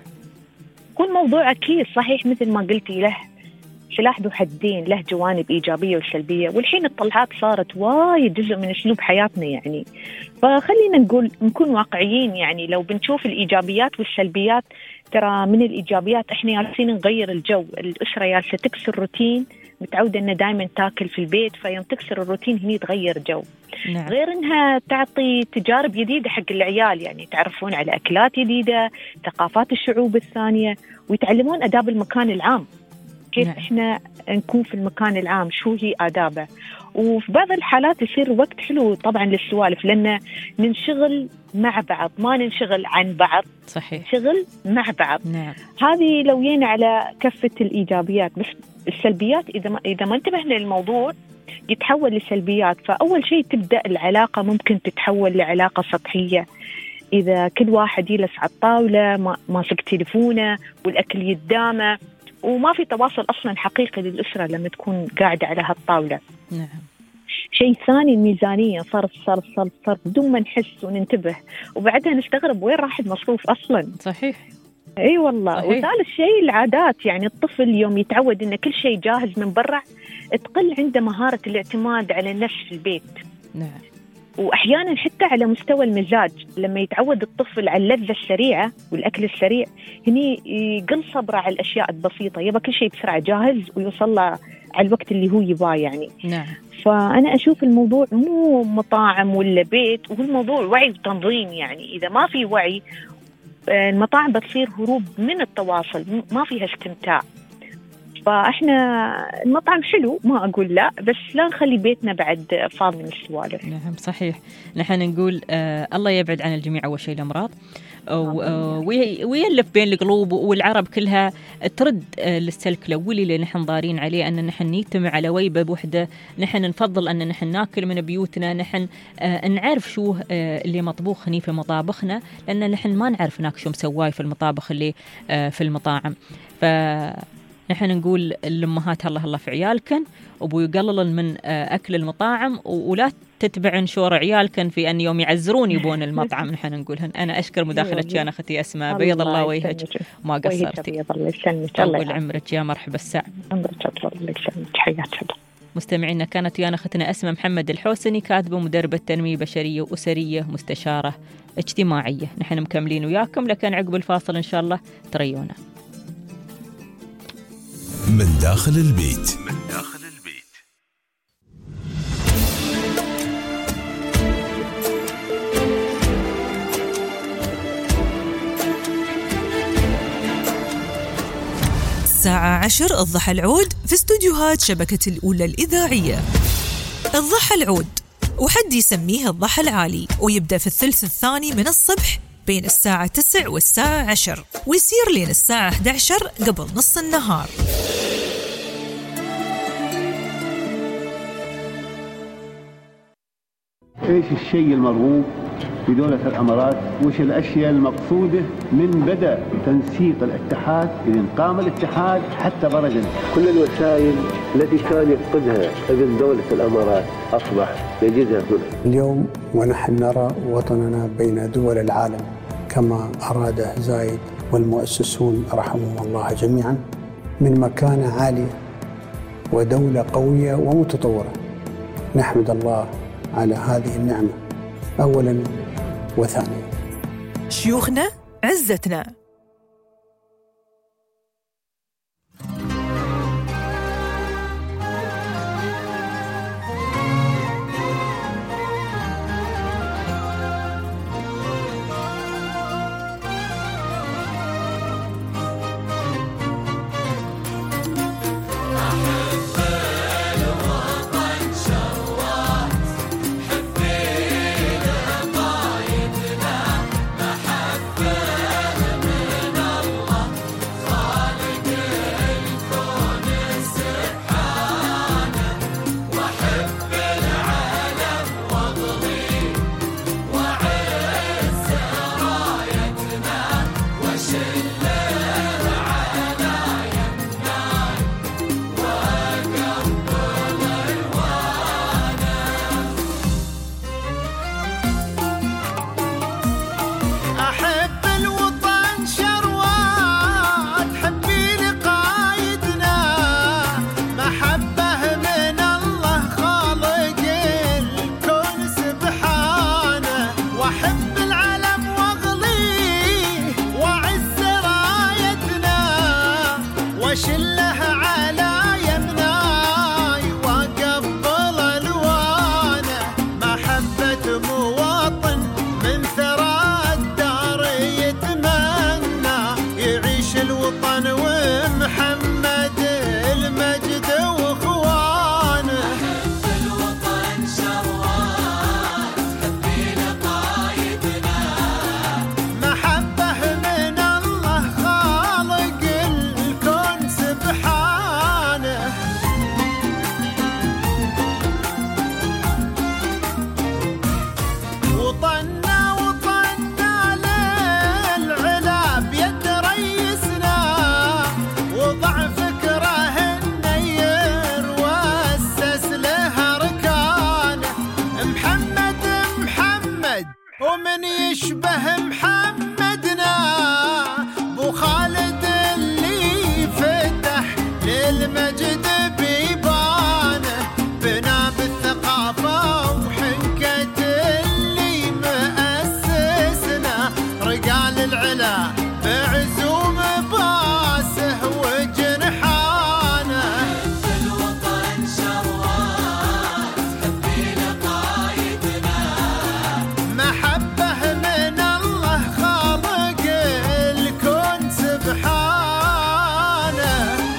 كل موضوع أكيد صحيح مثل ما قلتي له سلاح ذو حدين، له جوانب إيجابية وسلبية، والحين الطلعات صارت وايد جزء من أسلوب حياتنا يعني. فخلينا نقول نكون واقعيين، يعني لو بنشوف الإيجابيات والسلبيات، ترى من الإيجابيات إحنا جالسين نغير الجو، الأسرة جالسة تكسر روتين، متعودة أنها دائما تاكل في البيت، فيوم تكسر الروتين هني تغير جو. نعم. غير أنها تعطي تجارب جديدة حق العيال، يعني يتعرفون على أكلات جديدة، ثقافات الشعوب الثانية، ويتعلمون آداب المكان العام، كيف نعم. إحنا نكون في المكان العام، شو هي آدابه. وفي بعض الحالات يصير وقت حلو طبعا للسوالف، لأن ننشغل مع بعض، ما ننشغل عن بعض. صحيح. ننشغل مع بعض. نعم. هذه لو جينا على كفة الإيجابيات، بس السلبيات إذا ما إذا ما انتبهنا للموضوع يتحول لسلبيات. فأول شيء تبدأ العلاقة ممكن تتحول لعلاقة سطحية، إذا كل واحد يجلس على الطاولة ماسك تليفونه والأكل يدامه، وما في تواصل أصلا حقيقي للأسرة لما تكون قاعدة على هالطاولة. نعم. شيء ثاني الميزانية، صرف صرف صرف صرف بدون ما نحس وننتبه، وبعدها نستغرب وين راح المصروف أصلا. صحيح. اي والله. صحيح. وثالث شيء العادات، يعني الطفل يوم يتعود ان كل شيء جاهز من برا، تقل عنده مهارة الاعتماد على النفس في البيت. نعم. وأحيانا حتى على مستوى المزاج لما يتعود الطفل على اللذة السريعة والأكل السريع هني يقل صبره على الأشياء البسيطة، يبقى كل شيء بسرعة جاهز ويوصل له على الوقت اللي هو يباه يعني. نعم. فأنا أشوف الموضوع مو مطاعم ولا بيت، وهو الموضوع وعي وتنظيم. يعني إذا ما في وعي المطاعم بتصير هروب من التواصل، ما فيها استمتاع. فإحنا المطعم حلو ما أقول لا، بس لا نخلي بيتنا بعد فاضي من السوالف. نعم صحيح. نحن نقول آه الله يبعد عن الجميع أول شيء الأمراض، ويلف بين القلوب، والعرب كلها ترد للسلك الأولي اللي نحن ضارين عليه، أن نحن نجتمع على ويبة بوحدة. نحن نفضل أن نحن ناكل من بيوتنا، نحن آه نعرف شو آه اللي مطبوخ هني في مطابخنا، لأن نحن ما نعرف هناك شو مسواي في المطابخ اللي آه في المطاعم. ف نحن نقول الأمهات الله الله في عيالكن، وبو يقللن من أكل المطاعم، ولا تتبعن شور عيالكن في أن يوم يعزرون يبون المطعم. نحن نقولهن. أنا أشكر مداخلتك يا أختي أسماء، بيض الله وجهك ما قصرتي. طول عمرك يا مرحبا الساعة. مستمعينا، كانت يا أختنا أسماء محمد الحوسني، كاتبة مدربة تنمية بشرية وأسرية، مستشارة اجتماعية. نحن مكملين وياكم، لكن عقب الفاصل إن شاء الله تريونا. من داخل البيت. من داخل البيت. الساعة عشر الضحى العود في استوديوهات شبكة الأولى الإذاعية. الضحى العود وحد يسميه الضحى العالي، ويبدأ في الثلث الثاني من الصبح بين الساعة تسع والساعة عشر، ويصير لين الساعة إحدى عشر قبل نص النهار. ايش الشيء المرغوب في دولة الامارات؟ وش الاشياء المقصودة من بدأ تنسيق الاتحاد، إذن قام الاتحاد حتى برز كل الوسائل التي كان يفقدها ابن دولة الامارات اصبح يجدها هنا. اليوم ونحن نرى وطننا بين دول العالم كما أراده زايد والمؤسسون رحمهم الله جميعا، من مكانة عالية ودولة قوية ومتطورة. نحمد الله على هذه النعمة أولا وثانيا. شيوخنا عزتنا. معزوم باسه وجنحانه الوطن شرات حبي لقايدنا محبه من الله خالق الكون سبحانه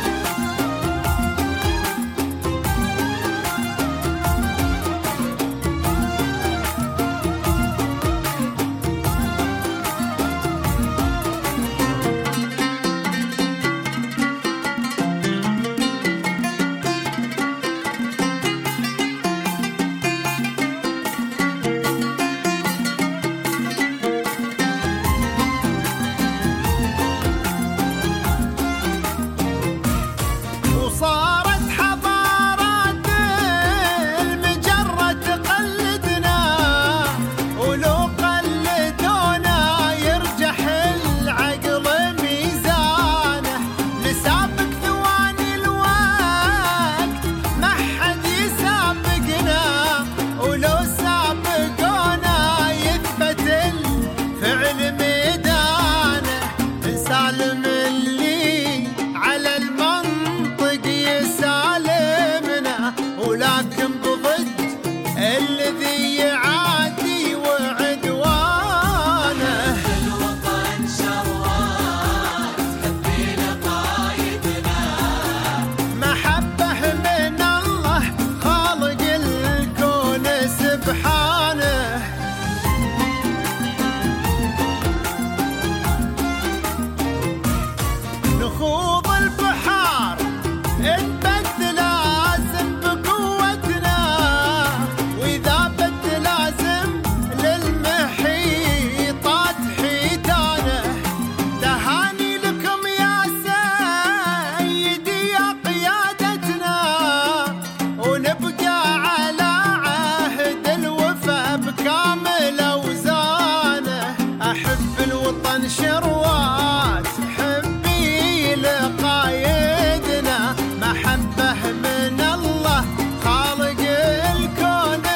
وصارت حضارات المجرة تقلدنا ولو قلدونا يرجح العقل ميزانه نسابق ثواني الوقت ما حد يسابقنا ولو سابقونا يثبت الفعل ميدانه نسالم اللي على المنطق يسالمنا ولكن بضد الذي يعادي وعدوانه الوطن شرات حبي لقايدنا محبه من الله خالق الكون سبحانه نخوض البحار نبت لازم بقوتنا وإذا بت لازم للمحيطات حيتانه تهاني لكم يا سيدي يا قيادتنا ونبقى على عهد الوفا بكامل أوزانه أحب الوطن شروات حبي لقايدنا محبه من الله خالق الكون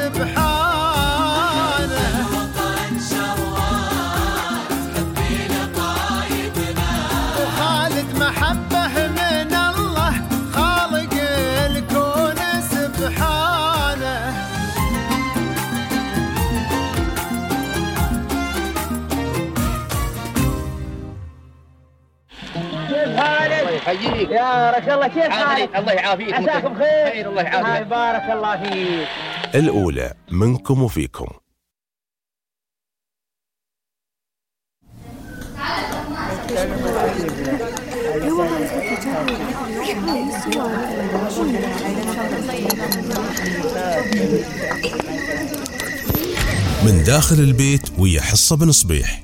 سبحانه الوطن شروات حبي لقايدنا وخالد محبه من الله خالق الكون سبحانه كيف حالك؟ الله يحييك يا رك الله، كيف حالك؟ الله يعافيك. عساكم خير؟ خير الله يعافيك. بارك الله فيك. الأولى منكم وفيكم. من داخل البيت ويا حصة بن صبيح.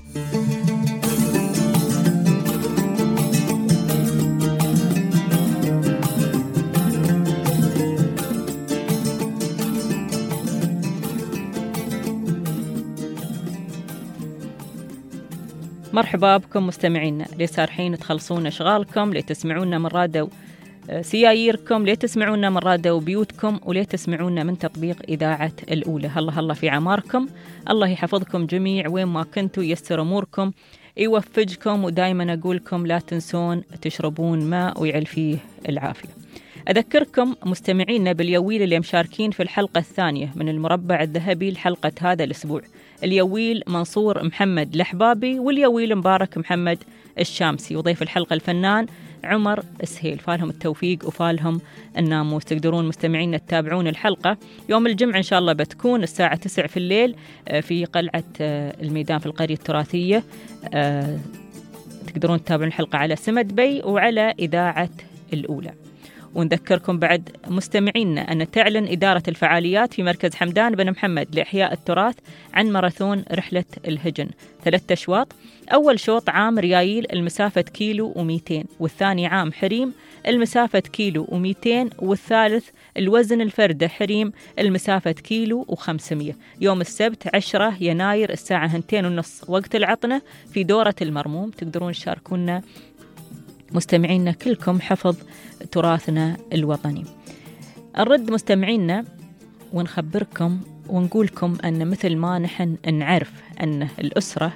مرحبا بكم مستمعينا اللي صار حين تخلصون أشغالكم لتسمعونا من راديو سياييركم، لتسمعونا من راديو بيوتكم، ولتسمعونا من تطبيق إذاعة الأولى. الله الله في عماركم، الله يحفظكم جميع وين ما كنتوا، ييسر أموركم، يوفجكم، ودايما أقولكم لا تنسون تشربون ماء ويعل فيه العافية. أذكركم مستمعينا باليويل اللي مشاركين في الحلقة الثانية من المربع الذهبي لحلقة هذا الأسبوع. اليويل منصور محمد الحبابي، واليويل مبارك محمد الشامسي، وضيف الحلقة الفنان عمر سهيل. فالهم التوفيق وفالهم الناموس. تقدرون مستمعينا تتابعون الحلقة يوم الجمعة إن شاء الله، بتكون الساعة تسعة في الليل في قلعة الميدان في القرية التراثية. تقدرون تتابعون الحلقة على سمد بي وعلى إذاعة الأولى. ونذكركم بعد مستمعينا أن تعلن إدارة الفعاليات في مركز حمدان بن محمد لإحياء التراث عن ماراثون رحلة الهجن، ثلاثة أشواط. أول شوط عام ريايل المسافة كيلو ومئتين، والثاني عام حريم المسافة كيلو ومئتين، والثالث الوزن الفردة حريم المسافة كيلو وخمسمية. يوم السبت عشرة يناير الساعة هنتين ونص وقت العطنة في دورة المرموم. تقدرون تشاركونا مستمعينا كلكم حفظ تراثنا الوطني. نرد مستمعينا ونخبركم ونقولكم أن مثل ما نحن نعرف أن الأسرة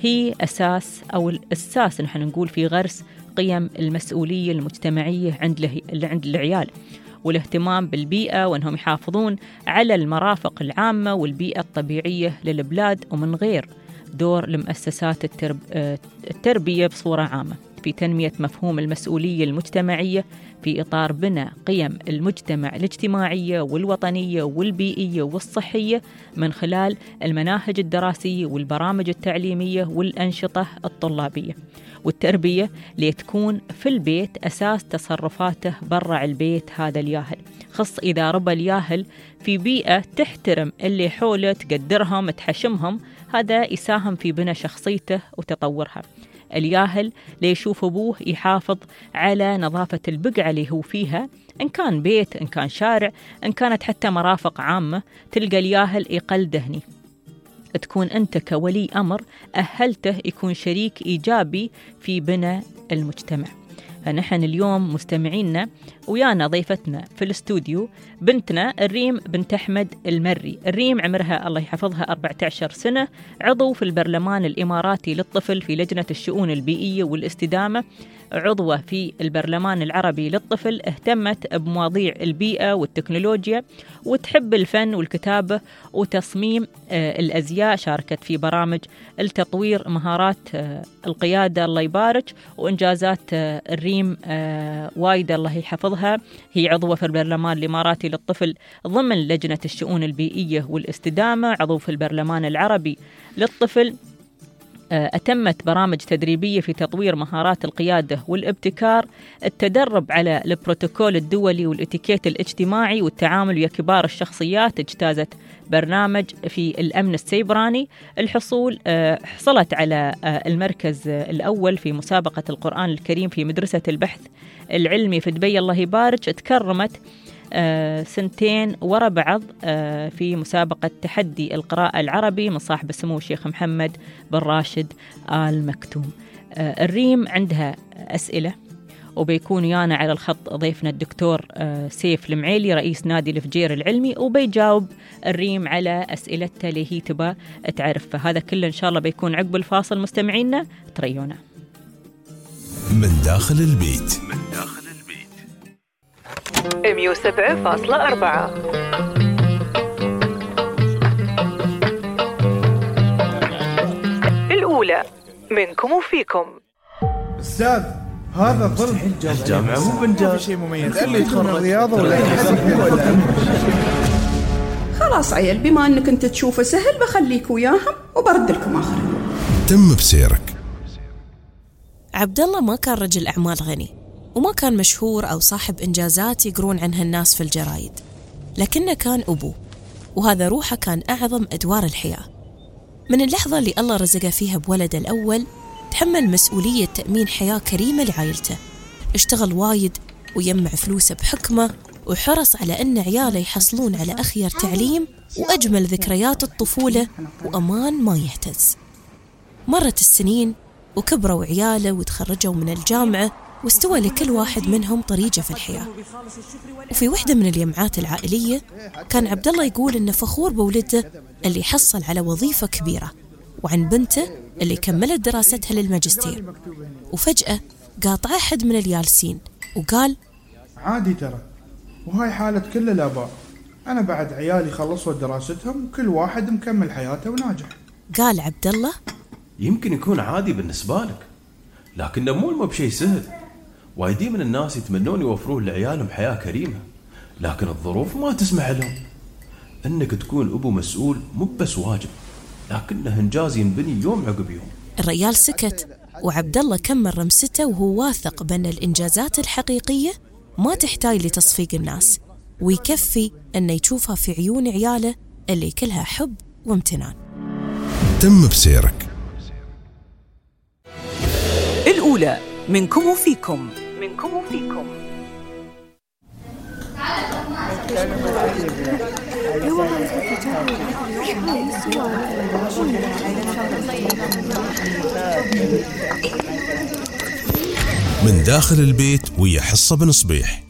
هي أساس أو الأساس نحن نقول في غرس قيم المسؤولية المجتمعية عند له... عند العيال، والاهتمام بالبيئة، وأنهم يحافظون على المرافق العامة والبيئة الطبيعية للبلاد، ومن غير دور لمؤسسات الترب... التربية بصورة عامة في تنمية مفهوم المسؤولية المجتمعية في إطار بناء قيم المجتمع الاجتماعية والوطنية والبيئية والصحية من خلال المناهج الدراسية والبرامج التعليمية والأنشطة الطلابية. والتربية لتكون في البيت أساس تصرفاته برا البيت هذا الياهل، خص إذا ربى الياهل في بيئة تحترم اللي حوله، تقدرهم، تحشمهم، هذا يساهم في بناء شخصيته وتطورها. الياهل ليشوف أبوه يحافظ على نظافة البقعة اللي هو فيها، إن كان بيت، إن كان شارع، إن كانت حتى مرافق عامة، تلقى الياهل يقلده هني. تكون أنت كولي أمر أهلته يكون شريك إيجابي في بناء المجتمع. فنحن اليوم مستمعينا ويانا ضيفتنا في الاستوديو بنتنا الريم بنت أحمد المري. الريم عمرها الله يحفظها أربعة عشر سنة، عضو في البرلمان الإماراتي للطفل في لجنة الشؤون البيئية والاستدامة، عضوة في البرلمان العربي للطفل، اهتمت بمواضيع البيئة والتكنولوجيا، وتحب الفن والكتابة وتصميم آه الأزياء. شاركت في برامج التطوير مهارات آه القيادة الله يبارك، وإنجازات آه الريم آه وايدة الله يحفظها. هي عضوة في البرلمان الإماراتي للطفل ضمن لجنة الشؤون البيئية والاستدامة، عضو في البرلمان العربي للطفل، أتمت برامج تدريبية في تطوير مهارات القيادة والابتكار، التدرب على البروتوكول الدولي والاتيكيت الاجتماعي والتعامل ويا كبار الشخصيات، اجتازت برنامج في الأمن السيبراني، الحصول حصلت على المركز الأول في مسابقة القرآن الكريم في مدرسة البحث العلمي في دبي الله يبارك، تكرمت آه سنتين ورا بعض آه في مسابقة تحدي القراءة العربي من صاحب السمو الشيخ محمد بن راشد آل مكتوم. آه الريم عندها أسئلة، وبيكون يانا على الخط ضيفنا الدكتور آه سيف المعيلي رئيس نادي الفجير العلمي، وبيجاوب الريم على أسئلتها اللي هي تبى تعرف. فهذا كله إن شاء الله بيكون عقب الفاصل. مستمعينا تريونا من داخل البيت. مية وسبعة فاصلة أربعة. الأولى منكم وفيكم. أستاذ هذا ظلم، الجامعة مو بنجاز شيء مميز، اللي يدخل الرياضة ولا خلاص عيل، بما أنك أنت تشوفه سهل بخليك وياهم وبرد لكم آخر. تم بسيرك. عبد الله ما كان رجل أعمال غني، وما كان مشهور أو صاحب إنجازات يقرون عنها الناس في الجرايد، لكنه كان أبوه، وهذا روحه كان أعظم أدوار الحياة. من اللحظة اللي الله رزقه فيها بولده الأول تحمل مسؤولية تأمين حياة كريمة لعائلته، اشتغل وايد ويجمع فلوسه بحكمة، وحرص على أن عياله يحصلون على أخير تعليم وأجمل ذكريات الطفولة وأمان ما يهتز. مرت السنين وكبروا عياله وتخرجوا من الجامعة، واستوى لكل واحد منهم طريقه في الحياة. وفي وحدة من الجمعات العائلية كان عبد الله يقول إنه فخور بولده اللي حصل على وظيفة كبيرة، وعن بنته اللي كملت دراستها للماجستير. وفجأة قاطع أحد من الجالسين وقال: عادي ترى، وهاي حالة كل الآباء، أنا بعد عيالي خلصوا دراستهم وكل واحد مكمل حياته وناجح. قال عبد الله: يمكن يكون عادي بالنسبة لك، لكنه مو مو بشيء سهل. وايدين من الناس يتمنون يوفرون لعيالهم حياة كريمة، لكن الظروف ما تسمح لهم. انك تكون ابو مسؤول مو بس واجب، لكنه انجاز ينبني يوم عقب يوم. الرجال سكت، وعبد الله كمل رمسته وهو واثق بأن الإنجازات الحقيقية ما تحتاج لتصفيق الناس، ويكفي أنه يشوفها في عيون عياله اللي كلها حب وامتنان. تم بسيرك. الأولى منكم وفيكم. منكم وفيكم. من داخل البيت ويا حصة بن صبيح.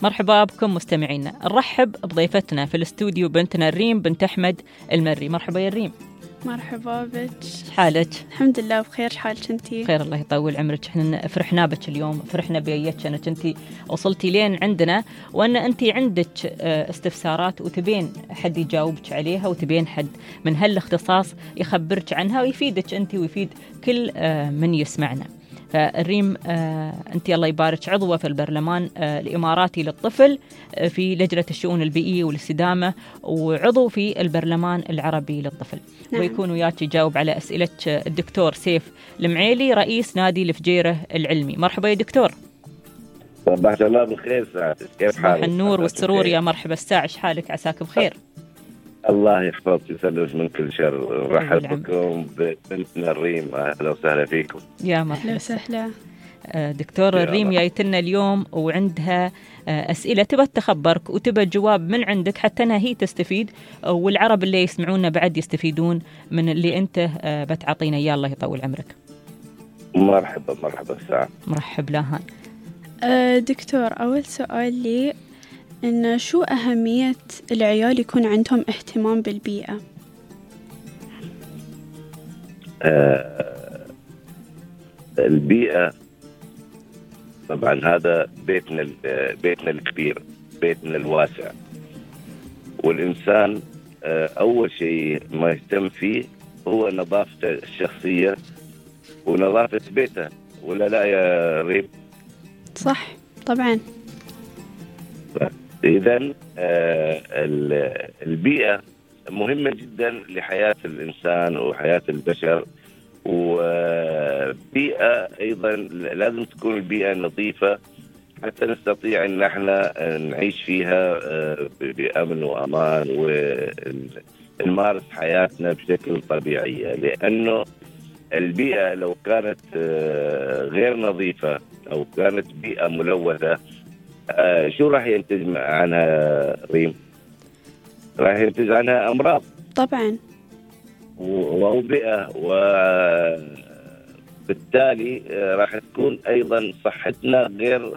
مرحبا بكم مستمعينا. نرحب بضيفتنا في الاستوديو بنتنا الريم بنت أحمد المري. مرحبا يا الريم. مرحبا بك. حالك؟ الحمد لله بخير. حالك انتي؟ خير الله يطول عمرك. احنا فرحنا بك اليوم، فرحنا بيتك انك انتي وصلتي لين عندنا، وان انتي عندك استفسارات وتبين حد يجاوبك عليها، وتبين حد من هالاختصاص يخبرك عنها ويفيدك انتي ويفيد كل من يسمعنا. فالريم آه، أنت الله يبارك عضوة في البرلمان آه، الإماراتي للطفل آه، في لجنة الشؤون البيئية والاستدامة، وعضو في البرلمان العربي للطفل. نعم. ويكون وياك يجاوب على أسئلة الدكتور سيف المعيلي رئيس نادي الفجيرة العلمي. مرحبا يا دكتور. صباح الله بالخير سعادتك، كيف حالك؟ صباح النور والسرور يا مرحبا. الساعة ايش حالك؟ عساك بخير. الله يحفظك ويسلمك من كل شر. رحب بكم ببنتنا الريم، اهلا وسهلا فيكم. يا مرحبا. اهلا وسهلا. دكتور الريم جايتنا اليوم وعندها أسئلة تبى تخبرك وتبى جواب من عندك حتى أنها هي تستفيد، والعرب اللي يسمعونا بعد يستفيدون من اللي أنت بتعطينا إياه. الله يطول عمرك. مرحبا مرحبا سعد. مرحب لهان. دكتور، أول سؤال لي إن شو أهمية العيال يكون عندهم اهتمام بالبيئة؟ آه البيئة طبعا هذا بيتنا بيتنا الكبير، بيتنا الواسع، والإنسان آه أول شيء ما يهتم فيه هو نظافته الشخصية ونظافة بيته، ولا لا يا ريم؟ صح طبعا. إذن آه البيئة مهمة جدا لحياة الإنسان وحياة البشر، وبيئة أيضا لازم تكون البيئة نظيفة حتى نستطيع أن احنا نعيش فيها بأمن وأمان ونمارس حياتنا بشكل طبيعي. لأنه البيئة لو كانت غير نظيفة أو كانت بيئة ملوثة، شو راح ينتج عنها ريم؟ راح ينتج عنها أمراض طبعا وأوبئة، وبالتالي راح تكون أيضا صحتنا غير،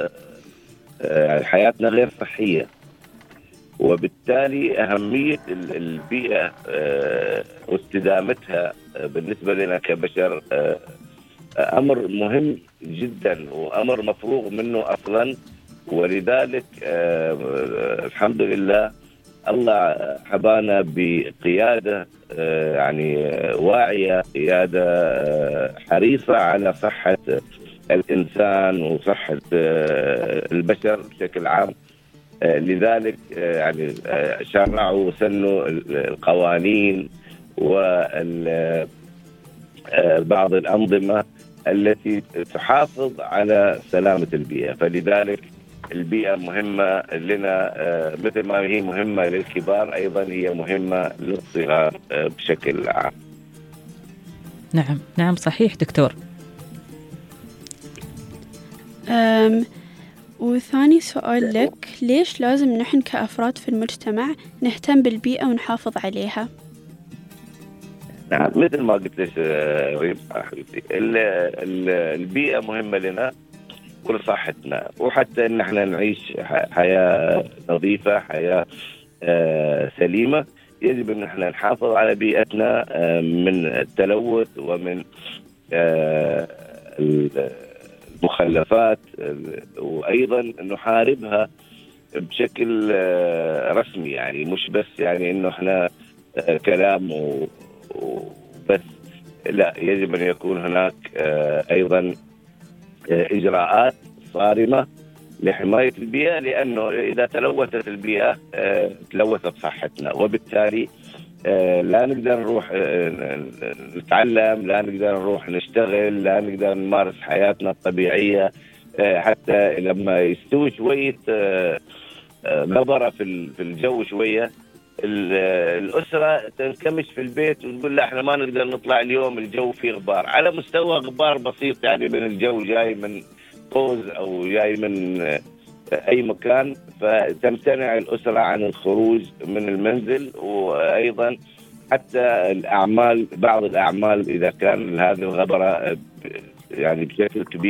حياتنا غير صحية. وبالتالي أهمية البيئة واستدامتها بالنسبة لنا كبشر أمر مهم جدا وأمر مفروغ منه أصلا. ولذلك الحمد لله الله حبانا بقيادة يعني واعية، قيادة حريصة على صحة الإنسان وصحة البشر بشكل عام. لذلك يعني شرعوا وسنوا القوانين وبعض الأنظمة التي تحافظ على سلامة البيئة. فلذلك البيئة مهمة لنا مثل ما هي مهمة للكبار، أيضا هي مهمة للصغار بشكل عام. نعم نعم صحيح دكتور. أم وثاني سؤال لك، ليش لازم نحن كأفراد في المجتمع نهتم بالبيئة ونحافظ عليها؟ نعم مثل ما قلت لك ريم حبيبتي، البيئة مهمة لنا ولصحتنا، وحتى ان احنا نعيش حياة نظيفة، حياة سليمة، يجب ان احنا نحافظ على بيئتنا من التلوث ومن المخلفات، وايضا نحاربها بشكل رسمي، يعني مش بس يعني انه احنا كلام وبس، لا يجب ان يكون هناك ايضا إجراءات صارمة لحماية البيئة، لأنه إذا تلوثت البيئة تلوثت صحتنا، وبالتالي لا نقدر نروح نتعلم، لا نقدر نروح نشتغل، لا نقدر نمارس حياتنا الطبيعية. حتى لما يستوي شوية غبرة في الجو شوية، الأسرة تنكمش في البيت ونقول لا احنا ما نقدر نطلع اليوم، الجو فيه غبار، على مستوى غبار بسيط يعني من الجو جاي من قوس أو جاي من أي مكان، فتمتنع الأسرة عن الخروج من المنزل. وأيضا حتى الأعمال، بعض الأعمال إذا كان هذه الغبرة يعني بشكل كبير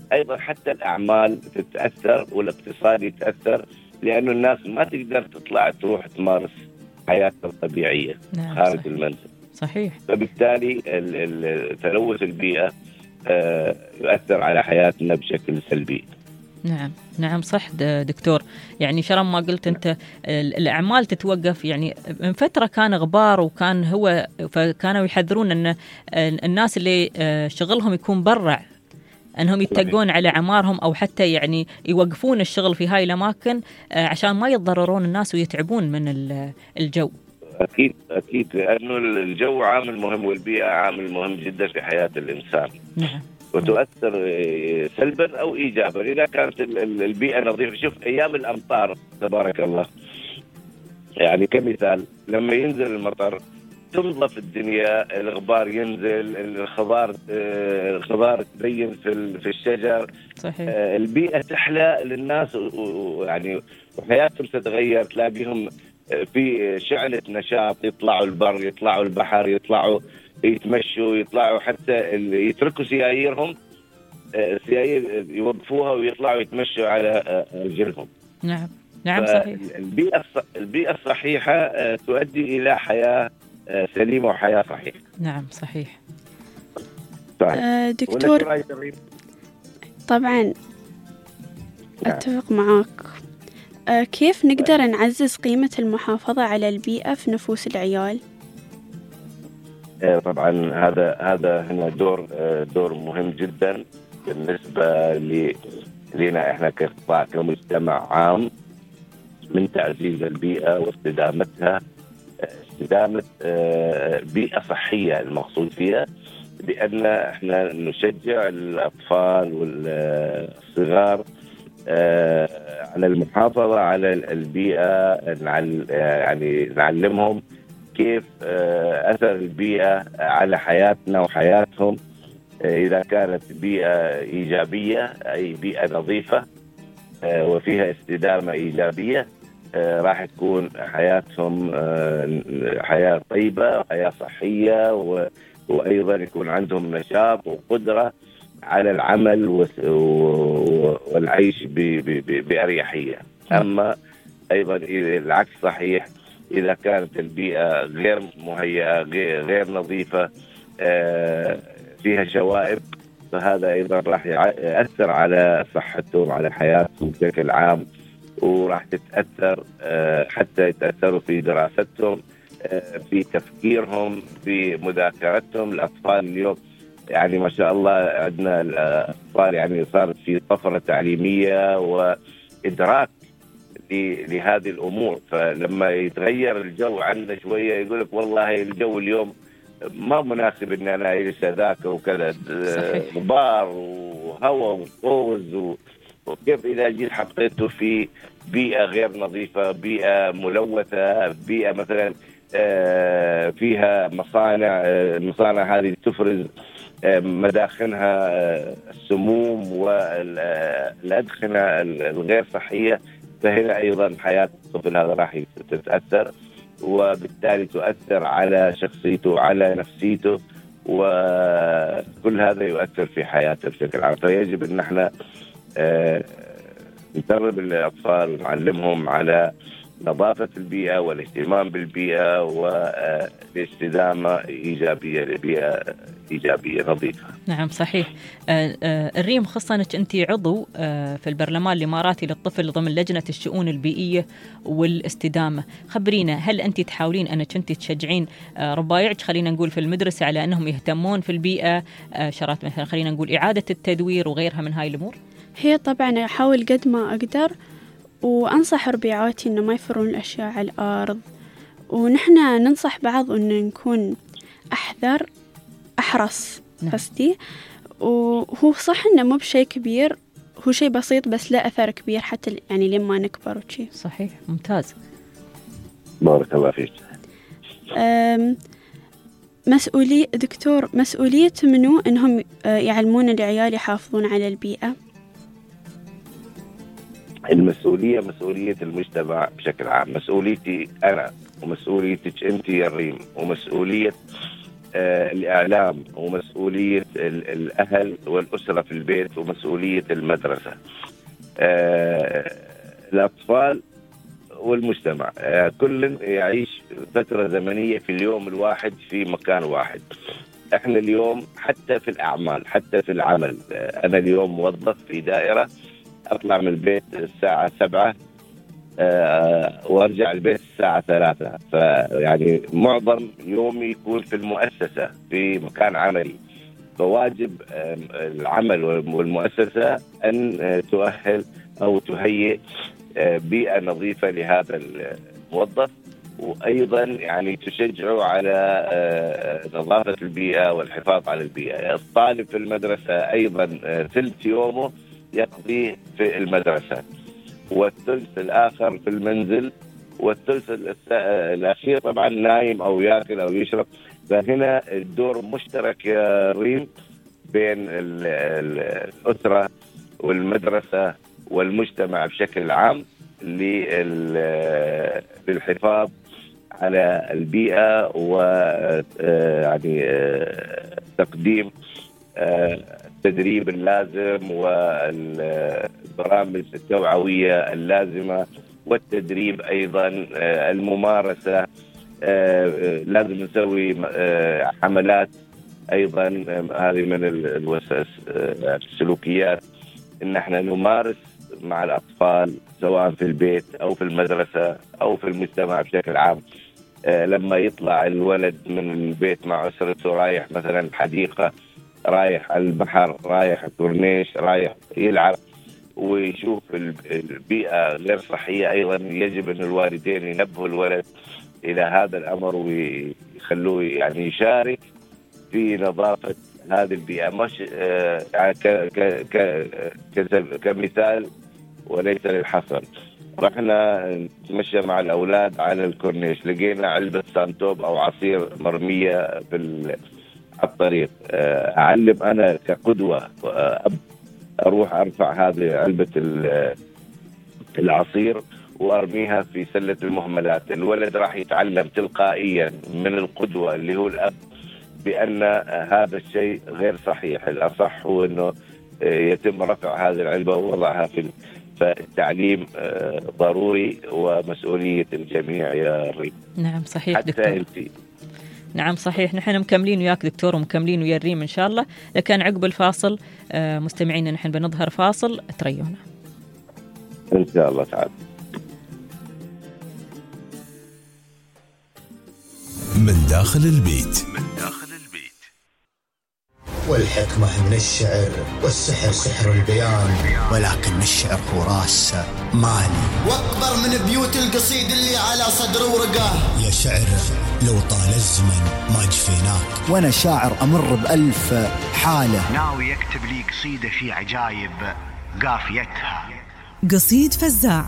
أيضا حتى الأعمال تتأثر والاقتصاد يتأثر، لأنه الناس ما تقدر تطلع تروح تمارس حياتها الطبيعية نعم خارج صحيح. المنزل. صحيح. فبالتالي تلوث البيئة يؤثر على حياتنا بشكل سلبي. نعم نعم صح دكتور. يعني شرم ما قلت أنت الأعمال تتوقف، يعني من فترة كان غبار وكان هو، فكانوا يحذرون أن الناس اللي شغلهم يكون برا أنهم يتقون على عمارهم، أو حتى يعني يوقفون الشغل في هاي الأماكن عشان ما يتضررون الناس ويتعبون من الجو. أكيد أكيد، لأنه الجو عامل مهم والبيئة عامل مهم جدا في حياة الإنسان. نعم. وتؤثر سلبا أو إيجابا إذا كانت البيئة نظيفة. شوف أيام الأمطار تبارك الله، يعني كمثال لما ينزل المطر تنظف الدنيا، الغبار ينزل، الخضار الخضار تبين في في الشجر. صحيح. البيئة تحلى للناس، ويعني وحياتهم تتغير، تلاقيهم في شعلة نشاط، يطلعوا البر، يطلعوا البحر، يطلعوا يتمشوا، يطلعوا حتى يتركوا سياييرهم، سيايير يوقفوها ويطلعوا يتمشوا على رجلهم. نعم نعم صحيح. البيئة البيئة الصحيحة تؤدي إلى حياة سليمة وحياة صحيحة. نعم صحيح. أه دكتور طبعا أتفق معك. أه كيف نقدر نعزز قيمة المحافظة على البيئة في نفوس العيال؟ طبعا هذا هذا هنا دور دور مهم جدا بالنسبة لنا احنا كقطاع كمجتمع عام، من تعزيز البيئة واستدامتها، استدامة بيئة صحية المقصود فيها، بأن احنا نشجع الأطفال والصغار على المحافظة على البيئة، يعني نعلمهم كيف أثر البيئة على حياتنا وحياتهم. إذا كانت بيئة إيجابية أي بيئة نظيفة وفيها استدامة إيجابية، راح تكون حياتهم حياة طيبة، حياة صحية، وأيضا يكون عندهم نشاط وقدرة على العمل والعيش بأريحية. أما أيضا العكس صحيح، إذا كانت البيئة غير مهيئة، غير نظيفة، فيها شوائب، فهذا أيضا راح يأثر على صحتهم، على حياتهم بشكل عام، وراح تتأثر حتى يتأثروا في دراستهم، في تفكيرهم، في مذاكرتهم. الأطفال اليوم يعني ما شاء الله عندنا الأطفال يعني صارت في طفرة تعليمية وإدراك لهذه الأمور. فلما يتغير الجو عندنا شوية يقولك والله الجو اليوم ما مناسب إن أنا أجلس أذاكر وكذا، غبار وهواء وطوز، وكيف إذا جيت حطيته في بيئة غير نظيفة، بيئة ملوثة، بيئة مثلا فيها مصانع، المصانع هذه تفرز مداخنها السموم والأدخنة الغير صحية، فهنا أيضا حياة الطفل هذا راح تتأثر، وبالتالي تؤثر على شخصيته، على نفسيته، وكل هذا يؤثر في حياته بشكل عام. فيجب أن احنا ندرب الأطفال ونعلمهم على نظافة البيئة والاهتمام بالبيئة والاستدامة إيجابية لبيئة إيجابية نظيفة. نعم صحيح. آه آه الريم، خصوصا أنك أنت عضو آه في البرلمان الإماراتي للطفل ضمن لجنة الشؤون البيئية والاستدامة، خبرينا هل أنت تحاولين أنك أنت تشجعين آه ربايعك خلينا نقول في المدرسة على أنهم يهتمون في البيئة، آه شرات مثلا خلينا نقول إعادة التدوير وغيرها من هاي الأمور؟ هي طبعا أحاول قد ما أقدر، وأنصح ربيعاتي إنه ما يفرون الأشياء على الأرض، ونحن ننصح بعض إنه نكون أحذر أحرص قصدي. وهو صح إنه مو بشيء كبير، هو شيء بسيط بس له أثر كبير حتى يعني لما نكبر وشي. صحيح، ممتاز، بارك الله فيك. مسؤولية دكتور، مسؤولية منو إنهم يعلمون العيال يحافظون على البيئة؟ المسؤولية مسؤولية المجتمع بشكل عام، مسؤوليتي أنا ومسؤوليتك أنت يا ريم، ومسؤولية آه الإعلام ومسؤولية الأهل والأسرة في البيت ومسؤولية المدرسة. آه الأطفال والمجتمع آه كل يعيش فترة زمنية في اليوم الواحد في مكان واحد. احنا اليوم حتى في الأعمال حتى في العمل، آه أنا اليوم موظف في دائرة، أطلع من البيت الساعة سبعة أه وارجع البيت الساعة ثلاثة، فيعني معظم يومي يكون في المؤسسة في مكان عملي. فواجب العمل والمؤسسة أن تؤهل أو تهيئ بيئة نظيفة لهذا الموظف، وأيضا يعني تشجعه على نظافة البيئة والحفاظ على البيئة. الطالب في المدرسة أيضا ثلث يومه يقضيه في المدرسة، والثلث الآخر في المنزل، والثلث الأخير طبعا نايم أو يأكل أو يشرب. فهنا الدور مشترك يا ريم بين الأسرة والمدرسة والمجتمع بشكل عام للحفاظ على البيئة ويعني تقديم التدريب اللازم والبرامج التوعوية اللازمة، والتدريب أيضا الممارسة. لازم نسوي حملات أيضا، هذه من السلوكيات إن احنا نمارس مع الأطفال سواء في البيت أو في المدرسة أو في المجتمع بشكل عام. لما يطلع الولد من البيت مع أسرته رايح مثلا حديقة، رايح على البحر، رايح الكورنيش، رايح يلعب ويشوف البيئة غير صحية، أيضا يجب أن الوالدين ينبهوا الولد إلى هذا الأمر ويخلوه يعني يشارك في نظافة هذه البيئة، مش يعني كمثال وليس للحصر. رحنا نتمشى مع الأولاد على الكورنيش، لقينا علبة سانتوب أو عصير مرمية في الطريق. أعلم أنا كقدوة أب أروح أرفع هذه علبة العصير وأرميها في سلة المهملات. الولد راح يتعلم تلقائيا من القدوة اللي هو الأب بأن هذا الشيء غير صحيح. الأصح هو أنه يتم رفع هذه العلبة ووضعها في فالتعليم ضروري ومسؤولية الجميع يا ريم. نعم صحيح حتى دكتور. أنت. نعم صحيح، نحن مكملين وياك دكتور ومكملين ويا الريم إن شاء الله، لكن عقب الفاصل مستمعين نحن بنظهر فاصل تريونا إن شاء الله تعالى. من داخل البيت. والحكمة من الشعر والسحر سحر البيان، ولكن الشعر هو راس مالي. واكبر من بيوت القصيد اللي على صدر ورقاه. يا شعر لو طال الزمن ما جفيناك، وانا شاعر امر بألف حالة. ناوي يكتب لي قصيدة في عجايب قافيتها. قصيد فزاع.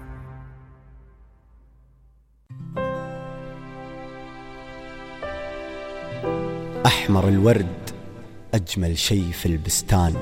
أحمر الورد أجمل شيء في البستان،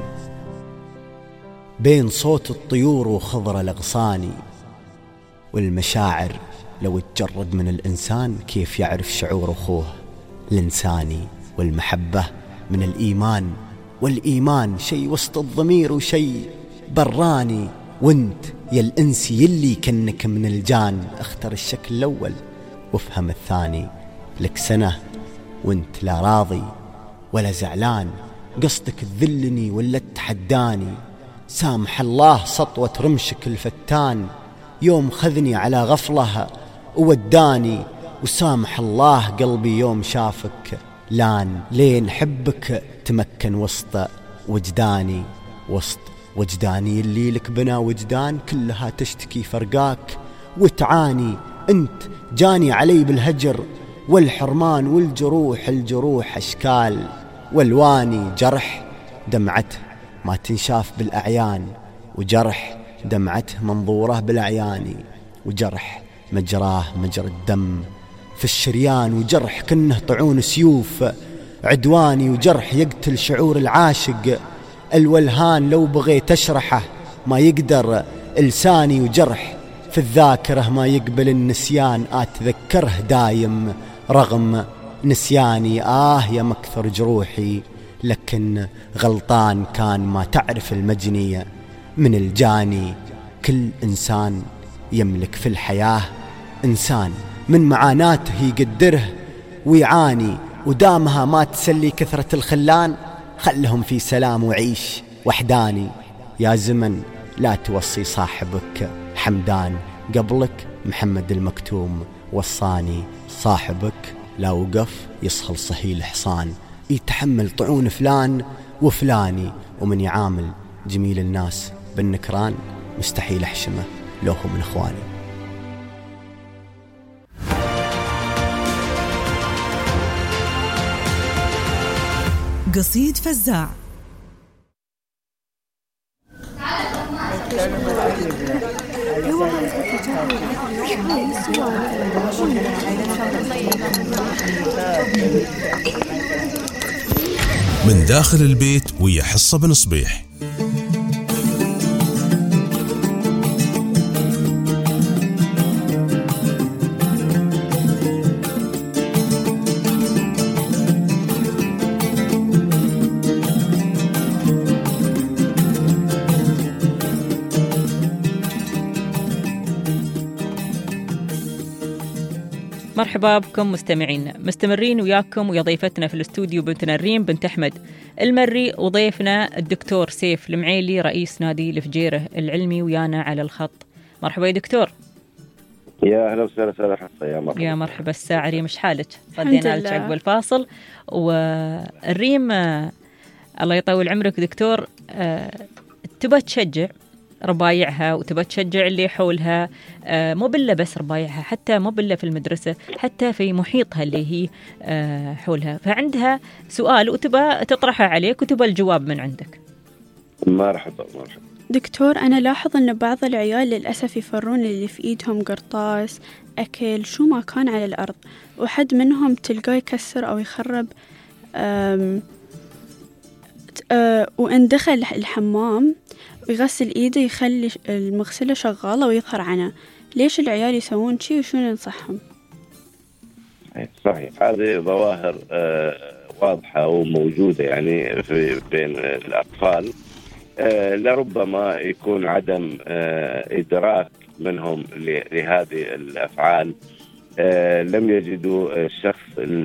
بين صوت الطيور وخضر الأغصان. والمشاعر لو تجرد من الإنسان كيف يعرف شعور أخوه الإنساني. والمحبة من الإيمان، والإيمان شيء وسط الضمير وشيء براني. وانت يا الإنسي يلي كنك من الجان، اختر الشكل الأول وافهم الثاني. لك سنة وانت لا راضي ولا زعلان، قصدك تذلني ولا تحداني. سامح الله سطوة رمشك الفتان، يوم خذني على غفلة ووداني. وسامح الله قلبي يوم شافك لان، لين حبك تمكن وسط وجداني. وسط وجداني اللي لك بنا وجدان، كلها تشتكي فرقاك وتعاني. انت جاني علي بالهجر والحرمان، والجروح الجروح أشكال والواني. جرح دمعته ما تنشاف بالأعيان، وجرح دمعته منظوره بالأعيان. وجرح مجراه مجرى الدم في الشريان، وجرح كنه طعون سيوف عدواني. وجرح يقتل شعور العاشق الولهان، لو بغيت أشرحه ما يقدر لساني. وجرح في الذاكرة ما يقبل النسيان، أتذكره دايم رغم نسياني آه يا مكثر جروحي، لكن غلطان كان ما تعرف المجنية من الجاني. كل إنسان يملك في الحياة إنسان من معاناته يقدره ويعاني، ودامها ما تسلي كثرة الخلان، خلهم في سلام وعيش وحداني. يا زمن لا توصي صاحبك حمدان، قبلك محمد المكتوم وصاني. صاحبك لا وقف يصخل صهيل حصان، يتحمل طعون فلان وفلاني. ومن يعامل جميل الناس بالنكران، مستحيل أحشمه لو هو من إخواني. قصيد فزاع. من داخل البيت ويا حصة بن صبيح. مرحبا بكم مستمعين، مستمرين وياكم ويا ضيفتنا في الاستوديو بنتنا الريم بنت أحمد المري، وضيفنا الدكتور سيف المعيلي رئيس نادي الفجيرة العلمي ويانا على الخط. مرحبا يا دكتور. يا أهلا وسهلا سهلا حصة. يا مرحبا. يا مرحبا الساعة ريم، مش حالك؟ ردينا لك عقب الفاصل. والريم آه الله يطول عمرك دكتور، آه تبى تشجع ربايعها وتبى تشجع اللي حولها، آه مو بالله بس ربايعها، حتى مو بالله في المدرسة، حتى في محيطها اللي هي آه حولها. فعندها سؤال وتبى تطرحه عليك وتبى الجواب من عندك. مرحبا مرحبا دكتور، أنا لاحظ أن بعض العيال للأسف يفرون اللي في إيدهم قرطاس أكل شو ما كان على الأرض، وحد منهم تلقاه يكسر أو يخرب. أم أه وإن دخل الحمام ويغسل إيده يخلي المغسلة شغالة ويظهر عنه. ليش العيال يسوون شي وشو ننصحهم؟ صحيح، هذه ظواهر آه واضحة وموجودة يعني في بين الأطفال. آه لربما يكون عدم آه إدراك منهم لهذه الأفعال، آه لم يجدوا الشخص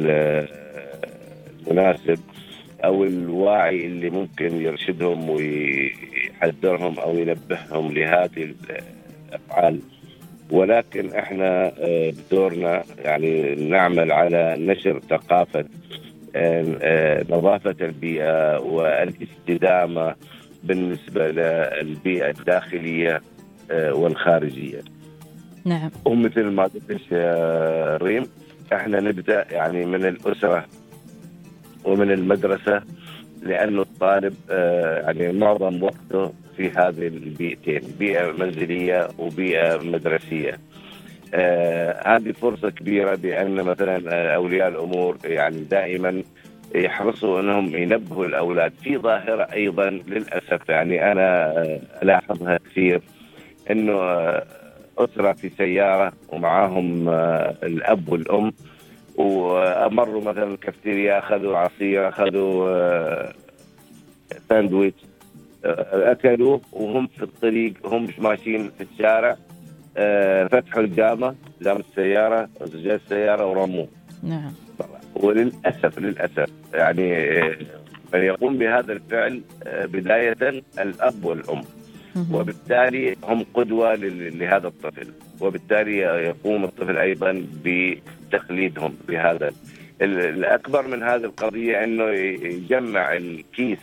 المناسب أو الواعي اللي ممكن يرشدهم ويحذرهم أو ينبههم لهذه الأفعال. ولكن إحنا بدورنا يعني نعمل على نشر ثقافة نظافة البيئة والاستدامة بالنسبة للبيئة الداخلية والخارجية. نعم. ومثل ما قلت يا ريم، إحنا نبدأ يعني من الأسرة ومن المدرسة، لأنه الطالب يعني معظم وقته في هذه البيئتين، بيئة منزلية وبيئة مدرسية. هذه فرصة كبيرة بأن مثلا أولياء الأمور يعني دائما يحرصوا أنهم ينبهوا الأولاد. في ظاهرة أيضا للأسف يعني أنا ألاحظها كثير، أنه أسرة في سيارة ومعاهم الأب والأم، وأمروا مثلا الكافتيريا، أخذوا عصير، أخذوا ساندويتش، أكلوا وهم في الطريق، هم مش ماشيين في الشارع، فتحوا الجامة جامة السيارة زجاج السيارة ورموه. نعم. وللأسف للأسف يعني من يقوم بهذا الفعل بداية الأب والأم، وبالتالي هم قدوة لهذا الطفل، وبالتالي يقوم الطفل أيضا بتقليدهم بهذا. الأكبر من هذه القضية أنه يجمع الكيس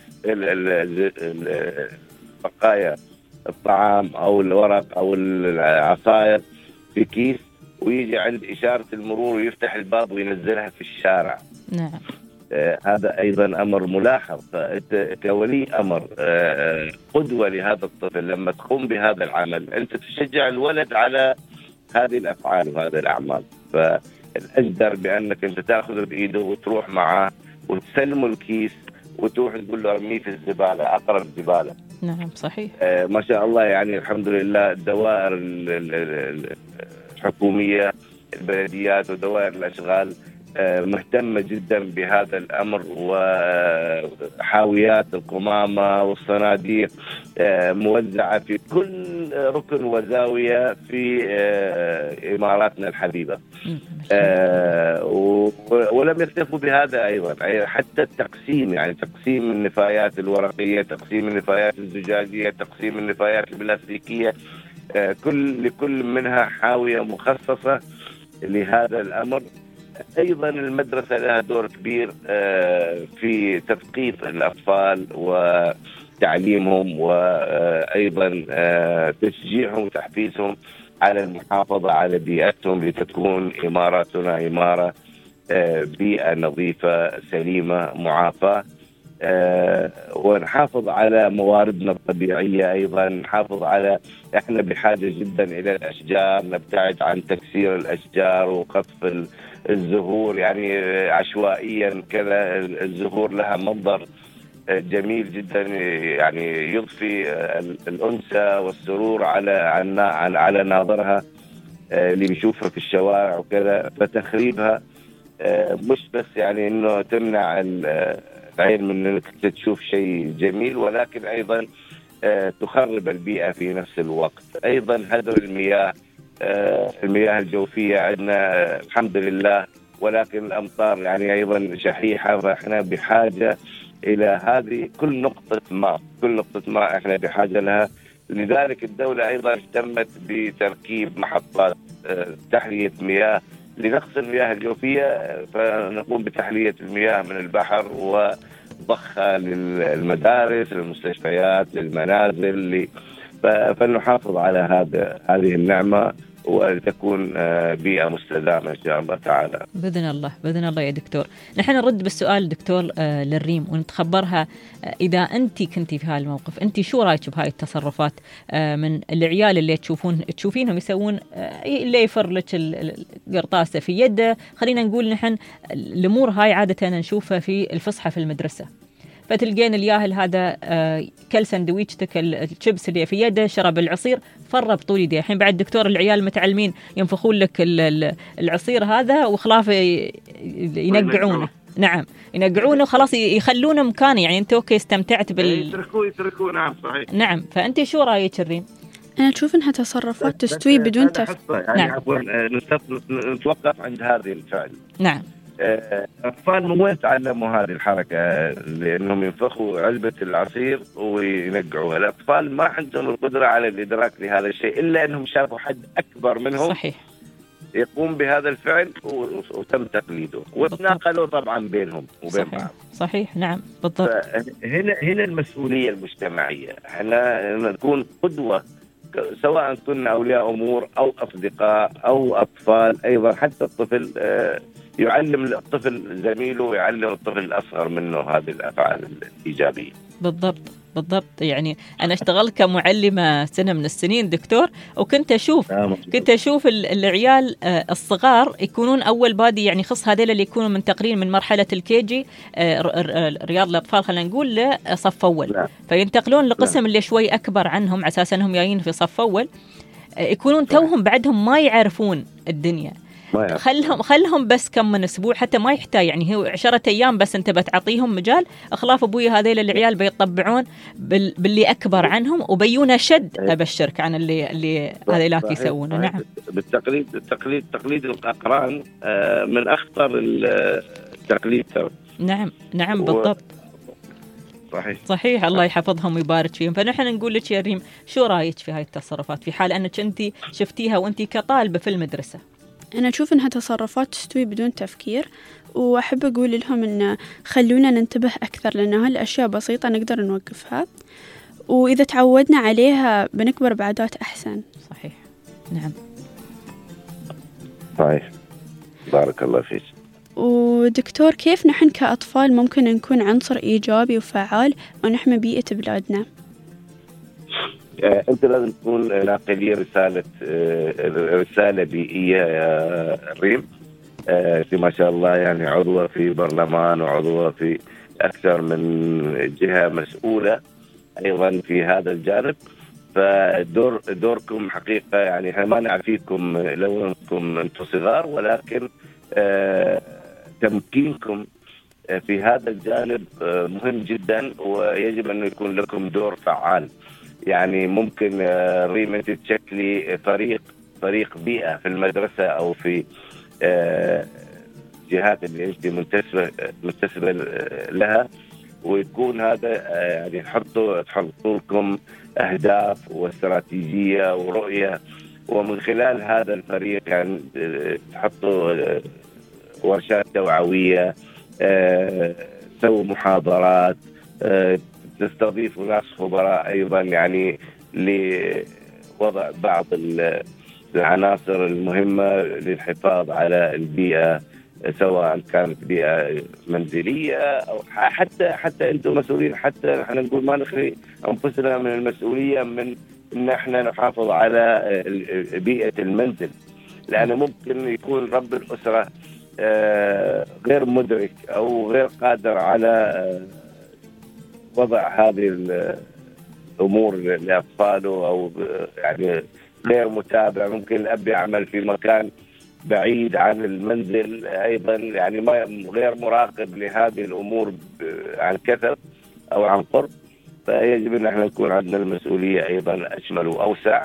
بقايا الطعام أو الورق أو العصائر في كيس، ويجي عند إشارة المرور ويفتح الباب وينزلها في الشارع. نعم. آه هذا أيضا أمر ملاحظ. فأنت كولي أمر آه قدوة لهذا الطفل، لما تقوم بهذا العمل أنت تشجع الولد على هذه الأفعال وهذه الأعمال. فالأجدر بأنك أنت تأخذه بإيده وتروح معه وتسلمه الكيس وتروح تقول له ارميه في الزبالة، أقرب زبالة. نعم صحيح. آه ما شاء الله يعني الحمد لله الدوائر الحكومية، البلديات ودوائر الأشغال مهتمة جدا بهذا الأمر، وحاويات القمامة والصناديق موزعة في كل ركن وزاوية في إماراتنا الحبيبة. ولم يكتفوا بهذا أيضا، حتى التقسيم، يعني تقسيم النفايات الورقية، تقسيم النفايات الزجاجية، تقسيم النفايات البلاستيكية، كل لكل منها حاوية مخصصة لهذا الأمر. أيضا المدرسة لها دور كبير في تثقيف الأطفال وتعليمهم، وأيضا تشجيعهم وتحفيزهم على المحافظة على بيئتهم لتكون إماراتنا إمارة بيئة نظيفة سليمة معافاة. ونحافظ على مواردنا الطبيعية، أيضا نحافظ على، إحنا بحاجة جدا إلى الأشجار، نبتعد عن تكسير الأشجار وقطف الزهور يعني عشوائيا كذا. الزهور لها منظر جميل جدا، يعني يضفي الأنسة والسرور على على على ناظرها اللي بيشوفها في الشوارع وكذا. فتخريبها مش بس يعني إنه تمنع العين من إنك تشوف شيء جميل، ولكن أيضا تخرب البيئة في نفس الوقت. أيضا هدر المياه، المياه الجوفية عندنا الحمد لله، ولكن الأمطار يعني أيضا شحيحة، فإحنا بحاجة إلى هذه كل نقطة ماء، كل نقطة ماء إحنا بحاجة لها. لذلك الدولة أيضا اهتمت بتركيب محطات تحلية مياه لنقص المياه الجوفية، فنقوم بتحلية المياه من البحر وضخها للمدارس، للمستشفيات، للمنازل، فنحافظ على هذا هذه النعمة وتكون بيئة مستدامة إن شاء الله تعالى. بإذن الله بإذن الله يا دكتور. نحن نرد بالسؤال دكتور للريم ونتخبرها، إذا أنت كنتي في هذا الموقف، أنت شو رأيك بهاي التصرفات من العيال اللي تشوفون تشوفينهم يسوون، اللي يفر لك القرطاسة في يده؟ خلينا نقول نحن الأمور هاي عادة نشوفها في الفسحة في المدرسة، فتلقين الياهل هذا كل سندويشتك الشيبس اللي في يده، شرب العصير، فر بطول يديه. الحين بعد دكتور العيال متعلمين ينفخون لك العصير هذا وخلاف ينقعونه. نعم ينقعونه وخلاص يخلونه مكانه، يعني انت اوكي استمتعت بال يتركوه يتركوه نعم صحيح. نعم، فانت شو رايك الريم؟ انا اشوف انها تصرفات تستوي بدون تفكير. يعني نعم. نتوقف عند هذه الفعل. نعم. أطفال من وين تعلموا هذه الحركة؟ لأنهم ينفخوا علبة العصير وينقعوها. الأطفال ما عندهم القدرة على الإدراك لهذا الشيء، إلا أنهم شافوا حد أكبر منهم صحيح يقوم بهذا الفعل وتم تقليده وتناقلوا طبعا بينهم وبين بعض. صحيح. صحيح نعم بالضبط. هنا هنا المسؤولية المجتمعية، احنا نكون قدوة، سواء كنا أولياء أمور أو أصدقاء أو أطفال. أيضا حتى الطفل يعلم الطفل زميله ويعلم الطفل الأصغر منه هذه الأفعال الإيجابية. بالضبط بالضبط. يعني أنا اشتغلت كمعلمة سنة من السنين دكتور، وكنت أشوف كنت أشوف العيال الصغار يكونون أول بادي، يعني خص هذول اللي يكونوا منتقلين من مرحلة الكيجي رياض الأطفال خلينا نقول لصف أول، لا. فينتقلون لقسم لا. اللي شوي أكبر عنهم على أساس أنهم جايين في صف أول، يكونون توهم بعدهم ما يعرفون الدنيا. خلهم خلهم بس كم من اسبوع، حتى ما يحتاج يعني هو عشرة ايام بس انت بتعطيهم مجال. اخلاف ابوي هذيل العيال بيطبعون بال... باللي اكبر عنهم وبيونا شد ابشرك عن اللي اللي هذيلاك يسوونه. نعم بالتقليد التقليد تقليد الاقران من اخطر التقليد. نعم نعم بالضبط صحيح صحيح. الله يحفظهم ويبارك فيهم. فنحن نقول لك يا ريم شو رايك في هاي التصرفات في حال انك انت شفتيها وانت كطالبه في المدرسه؟ أنا أشوف أنها تصرفات تستوي بدون تفكير، وأحب أقول لهم أن خلونا ننتبه أكثر، لأن هالأشياء بسيطة نقدر نوقفها، وإذا تعودنا عليها بنكبر بعادات أحسن. صحيح نعم صحيح. بارك الله فيك. ودكتور، كيف نحن كأطفال ممكن نكون عنصر إيجابي وفعال ونحمي بيئة بلادنا؟ أنت لازم تكون ناقلية رسالة رسالة بيئية يا ريم. أنت ما شاء الله يعني عضوة في برلمان وعضوة في أكثر من جهة مسؤولة أيضا في هذا الجانب، فدور دوركم حقيقة يعني احنا ما نعفيكم لو أنكم أنتم صغار، ولكن تمكينكم في هذا الجانب مهم جدا، ويجب أن يكون لكم دور فعال. يعني ممكن ريم تشكلي فريق فريق بيئة في المدرسة أو في جهات اللي أنت منتسبة منتسبة لها، ويكون هذا يعني تحطوا تحطوا لكم أهداف واستراتيجية ورؤية، ومن خلال هذا الفريق يعني تحطوا ورشات توعوية، سووا محاضرات، تستضيفوا ناس خبراء أيضا يعني لوضع بعض العناصر المهمة للحفاظ على البيئة، سواء كانت بيئة منزلية أو حتى حتى أنتم مسؤولين. حتى احنا نقول ما نخلي أنفسنا من المسؤولية من إن احنا نحافظ على بيئة المنزل، لأنه ممكن يكون رب الأسرة غير مدرك أو غير قادر على وضع هذه الأمور لأطفاله، أو يعني غير متابع. ممكن الأب يعمل في مكان بعيد عن المنزل أيضا، يعني ما غير مراقب لهذه الأمور عن كثب أو عن قرب. فيجب أن احنا نكون عندنا المسؤولية أيضا أشمل وأوسع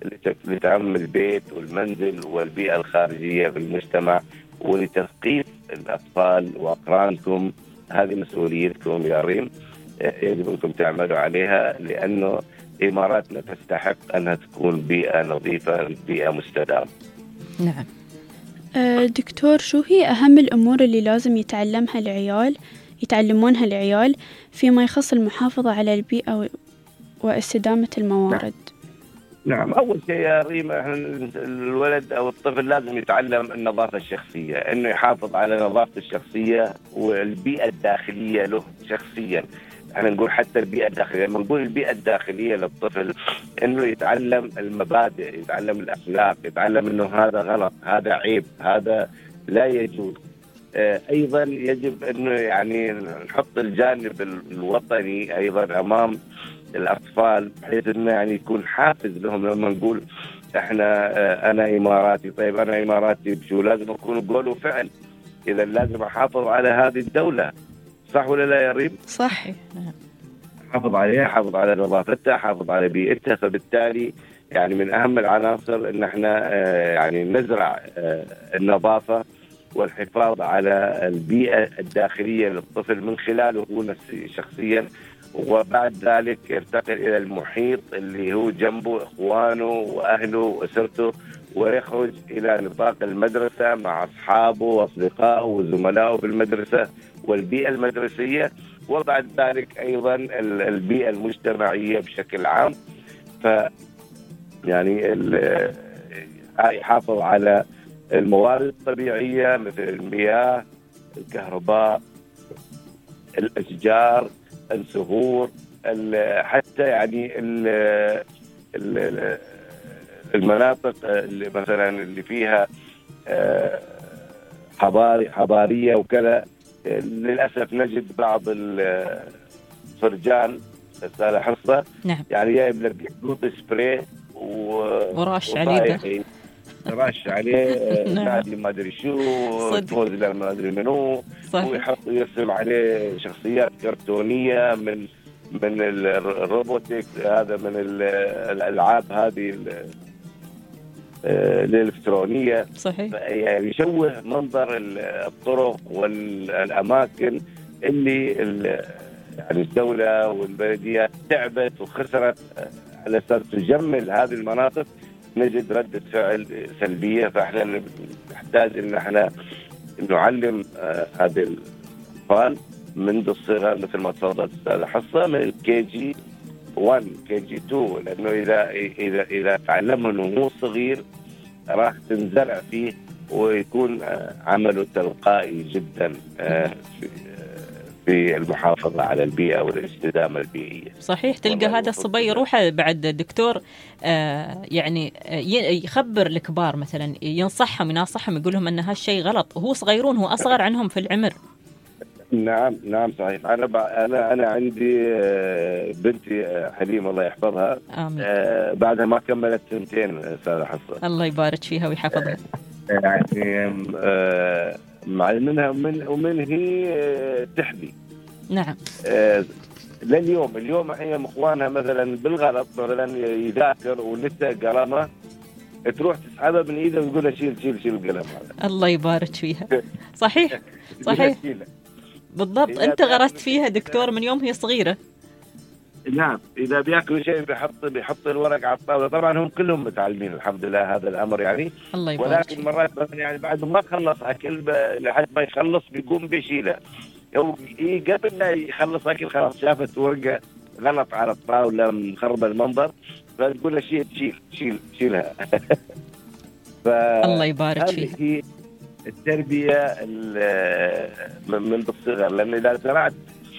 لتعم البيت والمنزل والبيئة الخارجية بالمجتمع، ولتثقيف الأطفال وأقرانكم. هذه مسؤوليتكم يا ريم، يجب أنكم تعملوا عليها، لأنه إماراتنا تستحق أنها تكون بيئة نظيفة، بيئة مستدامة. نعم. دكتور، شو هي أهم الأمور اللي لازم يتعلمها العيال يتعلمونها العيال فيما يخص المحافظة على البيئة واستدامة الموارد؟ نعم، أول شيء يا ريم، الولد أو الطفل لازم يتعلم النظافة الشخصية، إنه يحافظ على نظافته الشخصية والبيئة الداخلية له شخصيا. احنا نقول حتى البيئة الداخلية، لما نقول البيئة الداخلية للطفل إنه يتعلم المبادئ، يتعلم الأخلاق، يتعلم إنه هذا غلط، هذا عيب، هذا لا يجوز. آه أيضا يجب إنه يعني نحط الجانب الوطني أيضا أمام الأطفال، بحيث إنه يعني يكون حافز لهم. لما نقول إحنا آه أنا إماراتي، طيب أنا إماراتي بشو؟ لازم أكون قول وفعل. إذا لازم أحافظ على هذه الدولة، صح ولا لا يا ريم؟ صح. حافظ عليها، حافظ على نظافتها، حافظ على بيئتها. فبالتالي يعني من أهم العناصر إن احنا آه يعني نزرع آه النظافة والحفاظ على البيئة الداخلية للطفل من خلاله هو نفسه شخصيا، وبعد ذلك يرتقي إلى المحيط اللي هو جنبه، إخوانه وأهله وأسرته، ويخرج إلى نطاق المدرسة مع أصحابه وأصدقائه وزملائه في المدرسة والبيئة المدرسية، وبعد ذلك أيضا البيئة المجتمعية بشكل عام. ف يعني يحافظ على الموارد الطبيعية مثل المياه، الكهرباء، الأشجار، الزهور، حتى يعني المناطق اللي مثلا اللي فيها حضاري حضارية وكذا. للأسف نجد بعض الفرجان أستاذ حصة نعم. يعني جايب لك خطوط سبراي وراش عليه راش عليه نادي ما ادري شو، فوزلر ما ادري منو، ويحط يرسم عليه شخصيات كرتونيه من من الروبوتيك، هذا من الالعاب هذه الالكترونيه. صحيح. يعني يشوه منظر الطرق والاماكن اللي يعني الدوله والبلديات تعبت وخسرت على اساس تجمل هذه المناطق. نجد ردة فعل سلبية. فاحنا نحتاج ان احنا نعلم آه هذه الاطفال منذ الصغر، مثل ما تفضلت استاذ حصة، من الكي جي واحد كي جي اثنين، لانه اذا اذا اذا تعلمه وهو صغير راح تنزرع فيه ويكون آه عمله تلقائي جدا آه في في المحافظة على البيئة والاستدامة البيئية. صحيح. تلقى هذا الصبي يروح بعد الدكتور آه يعني يخبر الكبار مثلا، ينصحهم ينصحهم يقول لهم أن هالشيء غلط، وهو صغيرون، هو أصغر عنهم في العمر. نعم نعم صحيح. أنا ب... أنا أنا عندي بنتي حليم الله يحفظها. آمين. آه بعدها ما كملت سنتين أستاذ حصة. الله يبارك فيها ويحفظها. يعني آه مع منها ومن, ومن هي تحذي. نعم. آه لليوم اليوم هي اخوانها مثلا بالغلط مثلا يذاكر ونسى قلمه، تروح تسحبها من ايده ويقول لها شيل شيل شيل القلم هذا. الله يبارك فيها. صحيح صحيح بالضبط. انت غرست فيها دكتور من يوم هي صغيره. نعم، اذا بياكلوا شيء بيحط بيحط الورق على الطاوله. طبعا هم كلهم متعلمين الحمد لله هذا الامر يعني. الله يبارك. ولكن مرات يعني بعد ما خلص اكل لحد ما يخلص بيقوم بيشيلها. يوم إيه قبل لا يخلص اكل خلاص شافت ورقه غلط على الطاوله مخربه المنظر، فتقول له شيل شيل شيل شيلها. الله يبارك فيها. هي التربيه من الصغر، لان اذا زرعت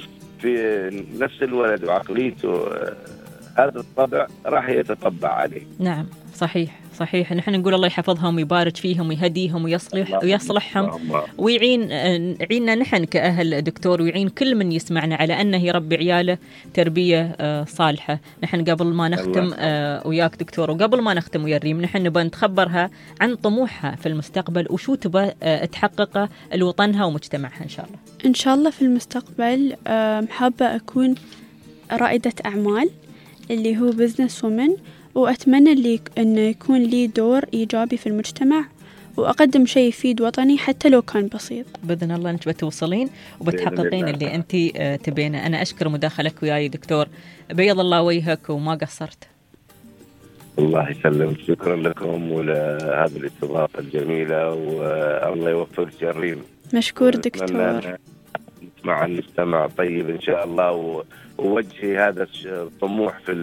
في نفس الولد وعقليته هذا الطبع راح يتطبع عليه. نعم صحيح صحيح. نحن نقول الله يحفظهم ويبارك فيهم ويهديهم ويصلح ويصلحهم ويعين يعيننا نحن كأهل دكتور، ويعين كل من يسمعنا على أنه يربي عياله تربية صالحة. نحن قبل ما نختم وياك دكتور، وقبل ما نختم ويا الريم، نحن نبغى نتخبرها عن طموحها في المستقبل وشو تبغى تحققه لوطنها ومجتمعها إن شاء الله. إن شاء الله في المستقبل حابة أكون رائدة أعمال اللي هو بزنس وومن، وأتمنى اللي أن يكون لي دور إيجابي في المجتمع وأقدم شيء يفيد وطني حتى لو كان بسيط. بإذن الله أنت بتوصلين وبتحققين اللي أنت تبينه. أنا أشكر مداخلك وياي دكتور، بيض الله وجهك وما قصرت. الله يسلمك، شكرا لكم ولهذه الاستضافة الجميلة، والله يوفقك جريم. مشكور دكتور. مع المجتمع طيب إن شاء الله، ووجهي هذا الطموح في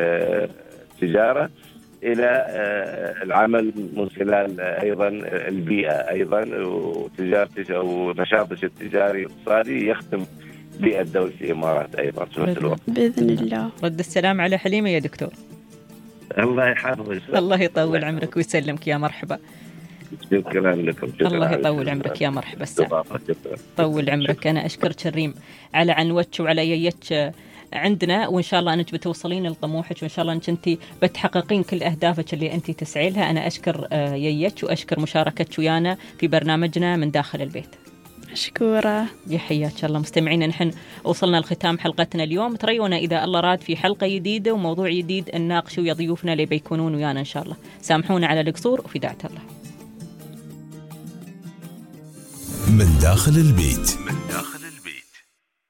التجارة إلى العمل من خلال أيضا البيئة أيضا، وتجارتي أو نشاطي التجاري الاقتصادي يخدم بيئة دولة الإمارات أيضا في نفس الوقت. بإذن الله. رد السلام على حليمة يا دكتور. الله يحفظك. الله يطول عمرك ويسلمك، يا مرحبا. شكرا لكم. شكرا. الله يطول عمرك، يا مرحبا. السلام. طول عمرك. أنا أشكرك الريم على عنوتش وعلى ييتش عندنا، وإن شاء الله أنك بتوصلين لطموحك، وإن شاء الله أنك أنت بتحققين كل أهدافك اللي أنت تسعي لها. أنا أشكر ييتش وأشكر مشاركتك ويانا في برنامجنا من داخل البيت. مشكورة. يا حياك الله. مستمعينا، نحن وصلنا لختام حلقتنا اليوم. تريونا إذا الله راد في حلقة جديدة وموضوع جديد نناقشه ويا ضيوفنا اللي بيكونون ويانا إن شاء الله. سامحونا على القصور وفي داعة الله. من داخل البيت. من داخل